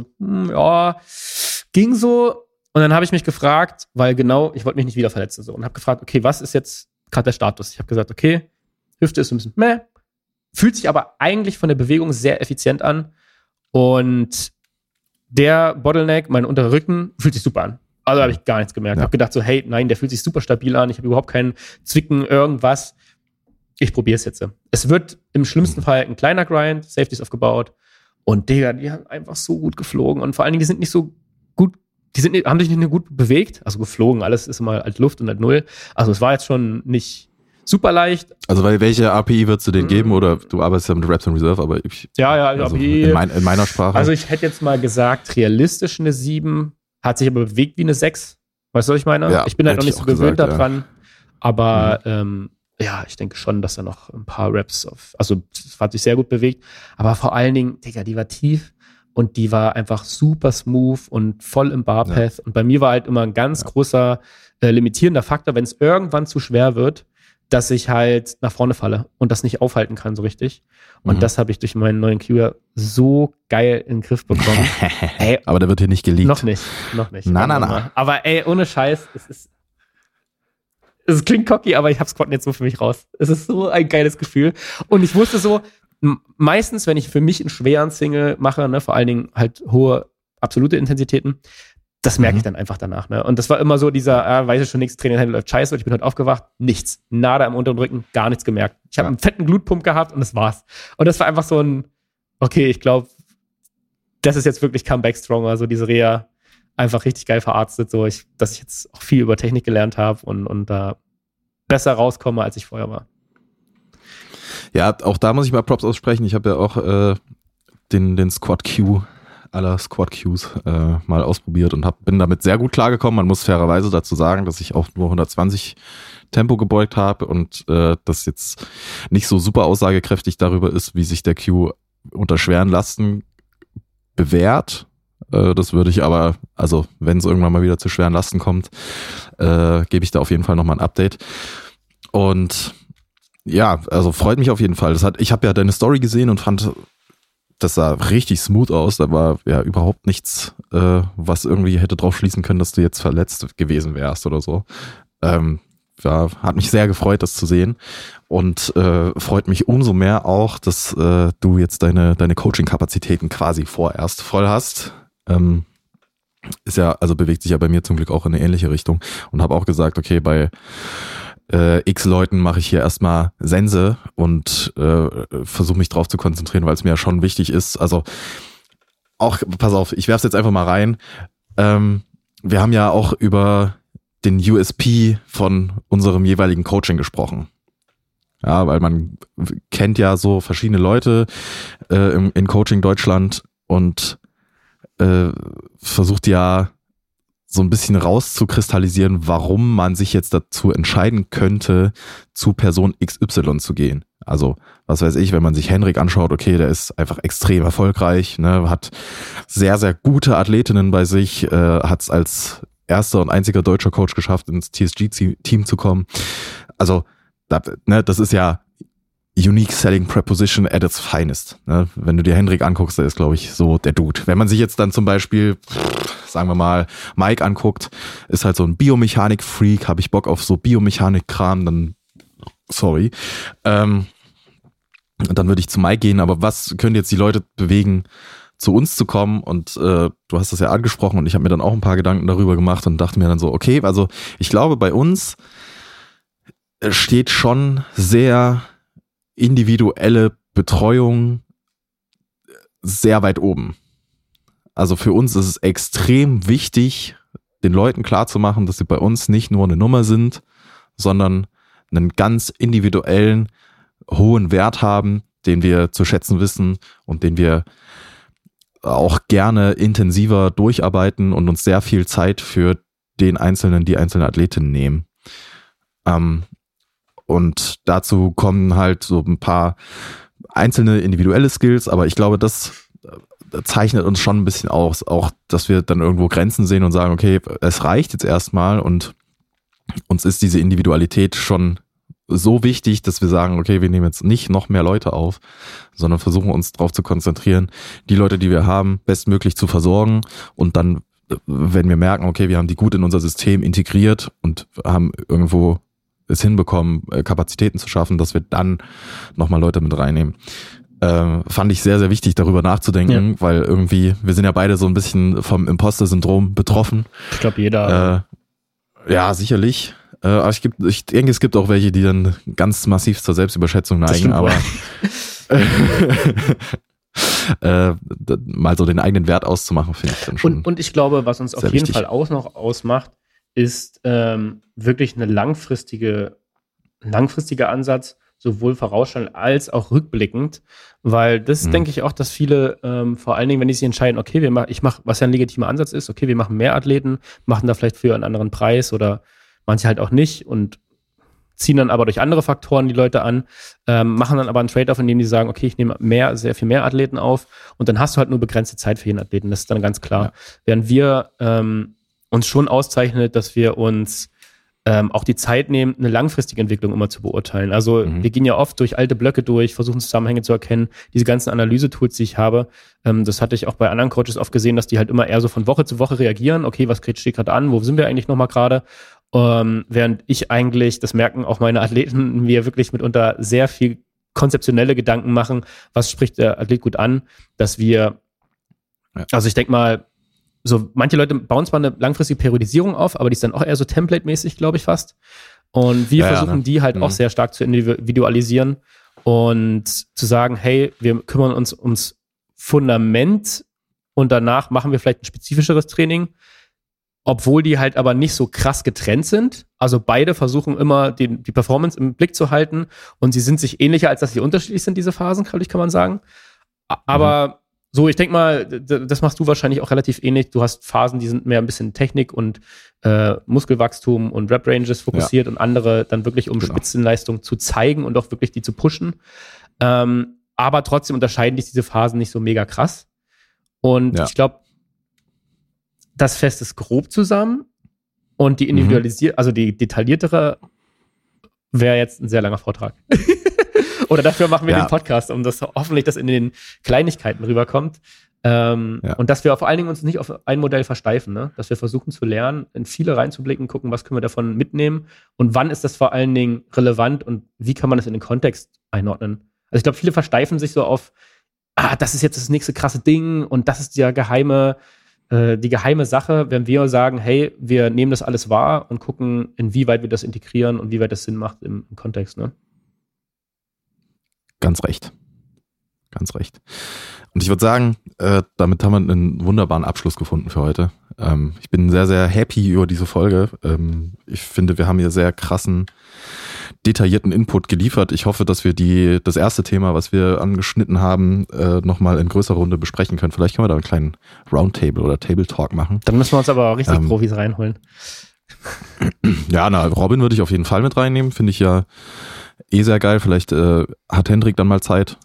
[SPEAKER 2] ging so. Und dann habe ich mich gefragt, weil ich wollte mich nicht wieder verletzen so und habe gefragt, okay, was ist jetzt gerade der Status? Ich habe gesagt, okay, Hüfte ist ein bisschen fühlt sich aber eigentlich von der Bewegung sehr effizient an und der Bottleneck, mein unterer Rücken, fühlt sich super an. Also habe ich gar nichts gemerkt. Ich habe gedacht so, hey, nein, der fühlt sich super stabil an. Ich habe überhaupt keinen Zwicken, irgendwas. Ich probiere es jetzt. Es wird im schlimmsten Fall ein kleiner Grind, Safeties aufgebaut. Und Digga, die haben einfach so gut geflogen. Und vor allen Dingen, die sind nicht so gut, haben sich nicht nur gut bewegt. Also geflogen, alles ist immer als Luft und als Null. Also es war jetzt schon nicht super leicht.
[SPEAKER 1] Also welche API würdest du denen geben? Oder du arbeitest ja mit Reps in Reserve, aber
[SPEAKER 2] API.
[SPEAKER 1] In meiner Sprache.
[SPEAKER 2] Also ich hätte jetzt mal gesagt, realistisch eine 7, hat sich aber bewegt wie eine 6. Weißt du, was ich meine?
[SPEAKER 1] Ja,
[SPEAKER 2] ich bin halt noch nicht so gewöhnt daran. Aber ich denke schon, dass da noch ein paar Reps also es hat sich sehr gut bewegt. Aber vor allen Dingen, Digga, die war tief und die war einfach super smooth und voll im Barpath. Und bei mir war halt immer ein ganz großer limitierender Faktor, wenn es irgendwann zu schwer wird, dass ich halt nach vorne falle und das nicht aufhalten kann so richtig. Und das habe ich durch meinen neuen Cure so geil in den Griff bekommen.
[SPEAKER 1] Ey, aber der wird hier nicht geleakt.
[SPEAKER 2] Noch nicht.
[SPEAKER 1] Na.
[SPEAKER 2] Aber ey, ohne Scheiß, es klingt cocky, aber ich habe Squatten jetzt so für mich raus. Es ist so ein geiles Gefühl. Und ich wusste so, meistens, wenn ich für mich einen schweren Single mache, ne, vor allen Dingen halt hohe absolute Intensitäten, das merke ich dann einfach danach. Ne? Und das war immer so dieser, weiß ich schon nichts, Training läuft scheiße und ich bin heute aufgewacht, nichts. Nada im unteren Rücken, gar nichts gemerkt. Ich habe einen fetten Glutpump gehabt und das war's. Und das war einfach so ein, okay, ich glaube, das ist jetzt wirklich Comeback Stronger, so diese Reha einfach richtig geil verarztet, so dass ich jetzt auch viel über Technik gelernt habe und da besser rauskomme, als ich vorher war.
[SPEAKER 1] Ja, auch da muss ich mal Props aussprechen. Ich habe ja auch den Squat Q aller Squat Qs mal ausprobiert und bin damit sehr gut klargekommen. Man muss fairerweise dazu sagen, dass ich auch nur 120 Tempo gebeugt habe und das jetzt nicht so super aussagekräftig darüber ist, wie sich der Q unter schweren Lasten bewährt. Das würde ich aber, also wenn es irgendwann mal wieder zu schweren Lasten kommt, gebe ich da auf jeden Fall nochmal ein Update. Und ja, also freut mich auf jeden Fall. Ich habe ja deine Story gesehen und fand, das sah richtig smooth aus. Da war ja überhaupt nichts, was irgendwie hätte drauf schließen können, dass du jetzt verletzt gewesen wärst oder so. Hat mich sehr gefreut, das zu sehen. Und freut mich umso mehr auch, dass du jetzt deine Coaching-Kapazitäten quasi vorerst voll hast. Ist ja, also bewegt sich ja bei mir zum Glück auch in eine ähnliche Richtung. Und habe auch gesagt, okay, bei x Leuten mache ich hier erstmal Sense und versuche mich drauf zu konzentrieren, weil es mir ja schon wichtig ist. Also auch, pass auf, ich werf's jetzt einfach mal rein. Wir haben ja auch über den USP von unserem jeweiligen Coaching gesprochen. Ja, weil man kennt ja so verschiedene Leute in Coaching Deutschland und versucht ja so ein bisschen rauszukristallisieren, warum man sich jetzt dazu entscheiden könnte, zu Person XY zu gehen. Also, was weiß ich, wenn man sich Henrik anschaut, okay, der ist einfach extrem erfolgreich, ne, hat sehr, sehr gute Athletinnen bei sich, hat es als erster und einziger deutscher Coach geschafft, ins TSG-Team zu kommen. Also, das ist ja Unique Selling Preposition at its finest. Ne? Wenn du dir Henrik anguckst, der ist, glaube ich, so der Dude. Wenn man sich jetzt dann zum Beispiel, sagen wir mal, Mike anguckt, ist halt so ein Biomechanik-Freak, habe ich Bock auf so Biomechanik-Kram, dann sorry. Dann würde ich zu Mike gehen, aber was können jetzt die Leute bewegen, zu uns zu kommen und du hast das ja angesprochen und ich habe mir dann auch ein paar Gedanken darüber gemacht und dachte mir dann so, okay, also ich glaube, bei uns steht schon sehr individuelle Betreuung sehr weit oben. Also für uns ist es extrem wichtig, den Leuten klarzumachen, dass sie bei uns nicht nur eine Nummer sind, sondern einen ganz individuellen, hohen Wert haben, den wir zu schätzen wissen und den wir auch gerne intensiver durcharbeiten und uns sehr viel Zeit für die einzelne Athletin nehmen. Und dazu kommen halt so ein paar einzelne individuelle Skills, aber ich glaube, das zeichnet uns schon ein bisschen aus, auch, dass wir dann irgendwo Grenzen sehen und sagen, okay, es reicht jetzt erstmal und uns ist diese Individualität schon so wichtig, dass wir sagen, okay, wir nehmen jetzt nicht noch mehr Leute auf, sondern versuchen uns darauf zu konzentrieren, die Leute, die wir haben, bestmöglich zu versorgen und dann, wenn wir merken, okay, wir haben die gut in unser System integriert und haben irgendwo es hinbekommen, Kapazitäten zu schaffen, dass wir dann nochmal Leute mit reinnehmen. Fand ich sehr, sehr wichtig, darüber nachzudenken, weil irgendwie, wir sind ja beide so ein bisschen vom Imposter-Syndrom betroffen.
[SPEAKER 2] Ich glaube, jeder.
[SPEAKER 1] Ja, sicherlich. Aber ich denke, es gibt auch welche, die dann ganz massiv zur Selbstüberschätzung neigen, aber mal so den eigenen Wert auszumachen, finde ich dann schon.
[SPEAKER 2] Und ich glaube, was uns auf jeden
[SPEAKER 1] wichtig.
[SPEAKER 2] Fall auch noch ausmacht, ist wirklich ein langfristiger Ansatz, sowohl vorausschauend als auch rückblickend, weil das denke ich auch, dass viele, vor allen Dingen, wenn die sich entscheiden, okay, ich mache, was ja ein legitimer Ansatz ist, okay, wir machen mehr Athleten, machen da vielleicht für einen anderen Preis oder manche halt auch nicht und ziehen dann aber durch andere Faktoren die Leute an, machen dann aber einen Trade-off, indem die sagen, okay, ich nehme sehr viel mehr Athleten auf und dann hast du halt nur begrenzte Zeit für jeden Athleten, das ist dann ganz klar. Ja. Während wir uns schon auszeichnet, dass wir uns auch die Zeit nehmen, eine langfristige Entwicklung immer zu beurteilen. Also wir gehen ja oft durch alte Blöcke durch, versuchen Zusammenhänge zu erkennen. Diese ganzen Analyse-Tools, die ich habe, das hatte ich auch bei anderen Coaches oft gesehen, dass die halt immer eher so von Woche zu Woche reagieren. Okay, was steht gerade an? Wo sind wir eigentlich nochmal gerade? Während ich eigentlich, das merken auch meine Athleten, mir wirklich mitunter sehr viel konzeptionelle Gedanken machen, was spricht der Athlet gut an, dass wir, also ich denke mal, so manche Leute bauen zwar eine langfristige Periodisierung auf, aber die ist dann auch eher so template-mäßig, glaube ich fast. Und wir versuchen die halt auch sehr stark zu individualisieren und zu sagen, hey, wir kümmern uns ums Fundament und danach machen wir vielleicht ein spezifischeres Training, obwohl die halt aber nicht so krass getrennt sind. Also beide versuchen immer die Performance im Blick zu halten und sie sind sich ähnlicher, als dass sie unterschiedlich sind, diese Phasen, glaube ich, kann man sagen. Aber so, ich denke mal, das machst du wahrscheinlich auch relativ ähnlich. Du hast Phasen, die sind mehr ein bisschen Technik und Muskelwachstum und Rep-Ranges fokussiert und andere dann wirklich um Spitzenleistung zu zeigen und auch wirklich die zu pushen. Aber trotzdem unterscheiden sich diese Phasen nicht so mega krass. Und ich glaube, das fasst es grob zusammen und die also die detailliertere wäre jetzt ein sehr langer Vortrag. Oder dafür machen wir den Podcast, um das hoffentlich, dass in den Kleinigkeiten rüberkommt. Und dass wir vor allen Dingen uns nicht auf ein Modell versteifen, ne? Dass wir versuchen zu lernen, in viele reinzublicken, gucken, was können wir davon mitnehmen und wann ist das vor allen Dingen relevant und wie kann man das in den Kontext einordnen. Also ich glaube, viele versteifen sich so auf, das ist jetzt das nächste krasse Ding und das ist die geheime Sache, wenn wir sagen, hey, wir nehmen das alles wahr und gucken, inwieweit wir das integrieren und wie weit das Sinn macht im Kontext, ne?
[SPEAKER 1] Ganz recht. Und ich würde sagen, damit haben wir einen wunderbaren Abschluss gefunden für heute. Ich bin sehr, sehr happy über diese Folge. Ich finde, wir haben hier sehr krassen, detaillierten Input geliefert. Ich hoffe, dass wir das erste Thema, was wir angeschnitten haben, nochmal in größerer Runde besprechen können. Vielleicht können wir da einen kleinen Roundtable oder Table Talk machen.
[SPEAKER 2] Dann müssen wir uns aber richtig Profis reinholen.
[SPEAKER 1] Ja, Robin würde ich auf jeden Fall mit reinnehmen. Finde ich ja sehr geil. Vielleicht hat Hendrik dann mal Zeit.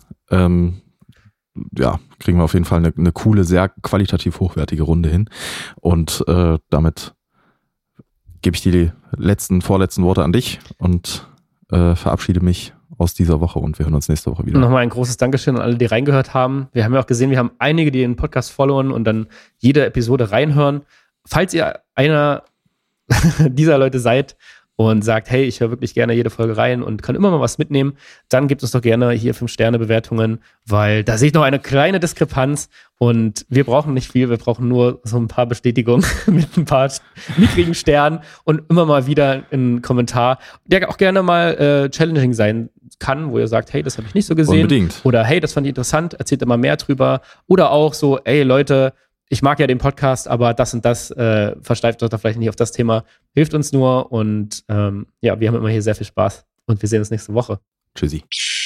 [SPEAKER 1] Kriegen wir auf jeden Fall eine coole, sehr qualitativ hochwertige Runde hin. Und damit gebe ich die vorletzten Worte an dich und verabschiede mich aus dieser Woche und wir hören uns nächste Woche wieder.
[SPEAKER 2] Nochmal ein großes Dankeschön an alle, die reingehört haben. Wir haben ja auch gesehen, wir haben einige, die den Podcast followen und dann jede Episode reinhören. Falls ihr einer dieser Leute seid und sagt, hey, ich höre wirklich gerne jede Folge rein und kann immer mal was mitnehmen, dann gebt uns doch gerne hier 5-Sterne-Bewertungen, weil da sehe ich noch eine kleine Diskrepanz und wir brauchen nicht viel, wir brauchen nur so ein paar Bestätigungen mit ein paar niedrigen Sternen und immer mal wieder einen Kommentar, der auch gerne mal challenging sein kann, wo ihr sagt, hey, das habe ich nicht so gesehen.
[SPEAKER 1] Unbedingt.
[SPEAKER 2] Oder hey, das fand ich interessant, erzählt immer mehr drüber. Oder auch so, ey Leute, ich mag ja den Podcast, aber das und das versteift euch da vielleicht nicht auf das Thema. Hilft uns nur und wir haben immer hier sehr viel Spaß und wir sehen uns nächste Woche.
[SPEAKER 1] Tschüssi.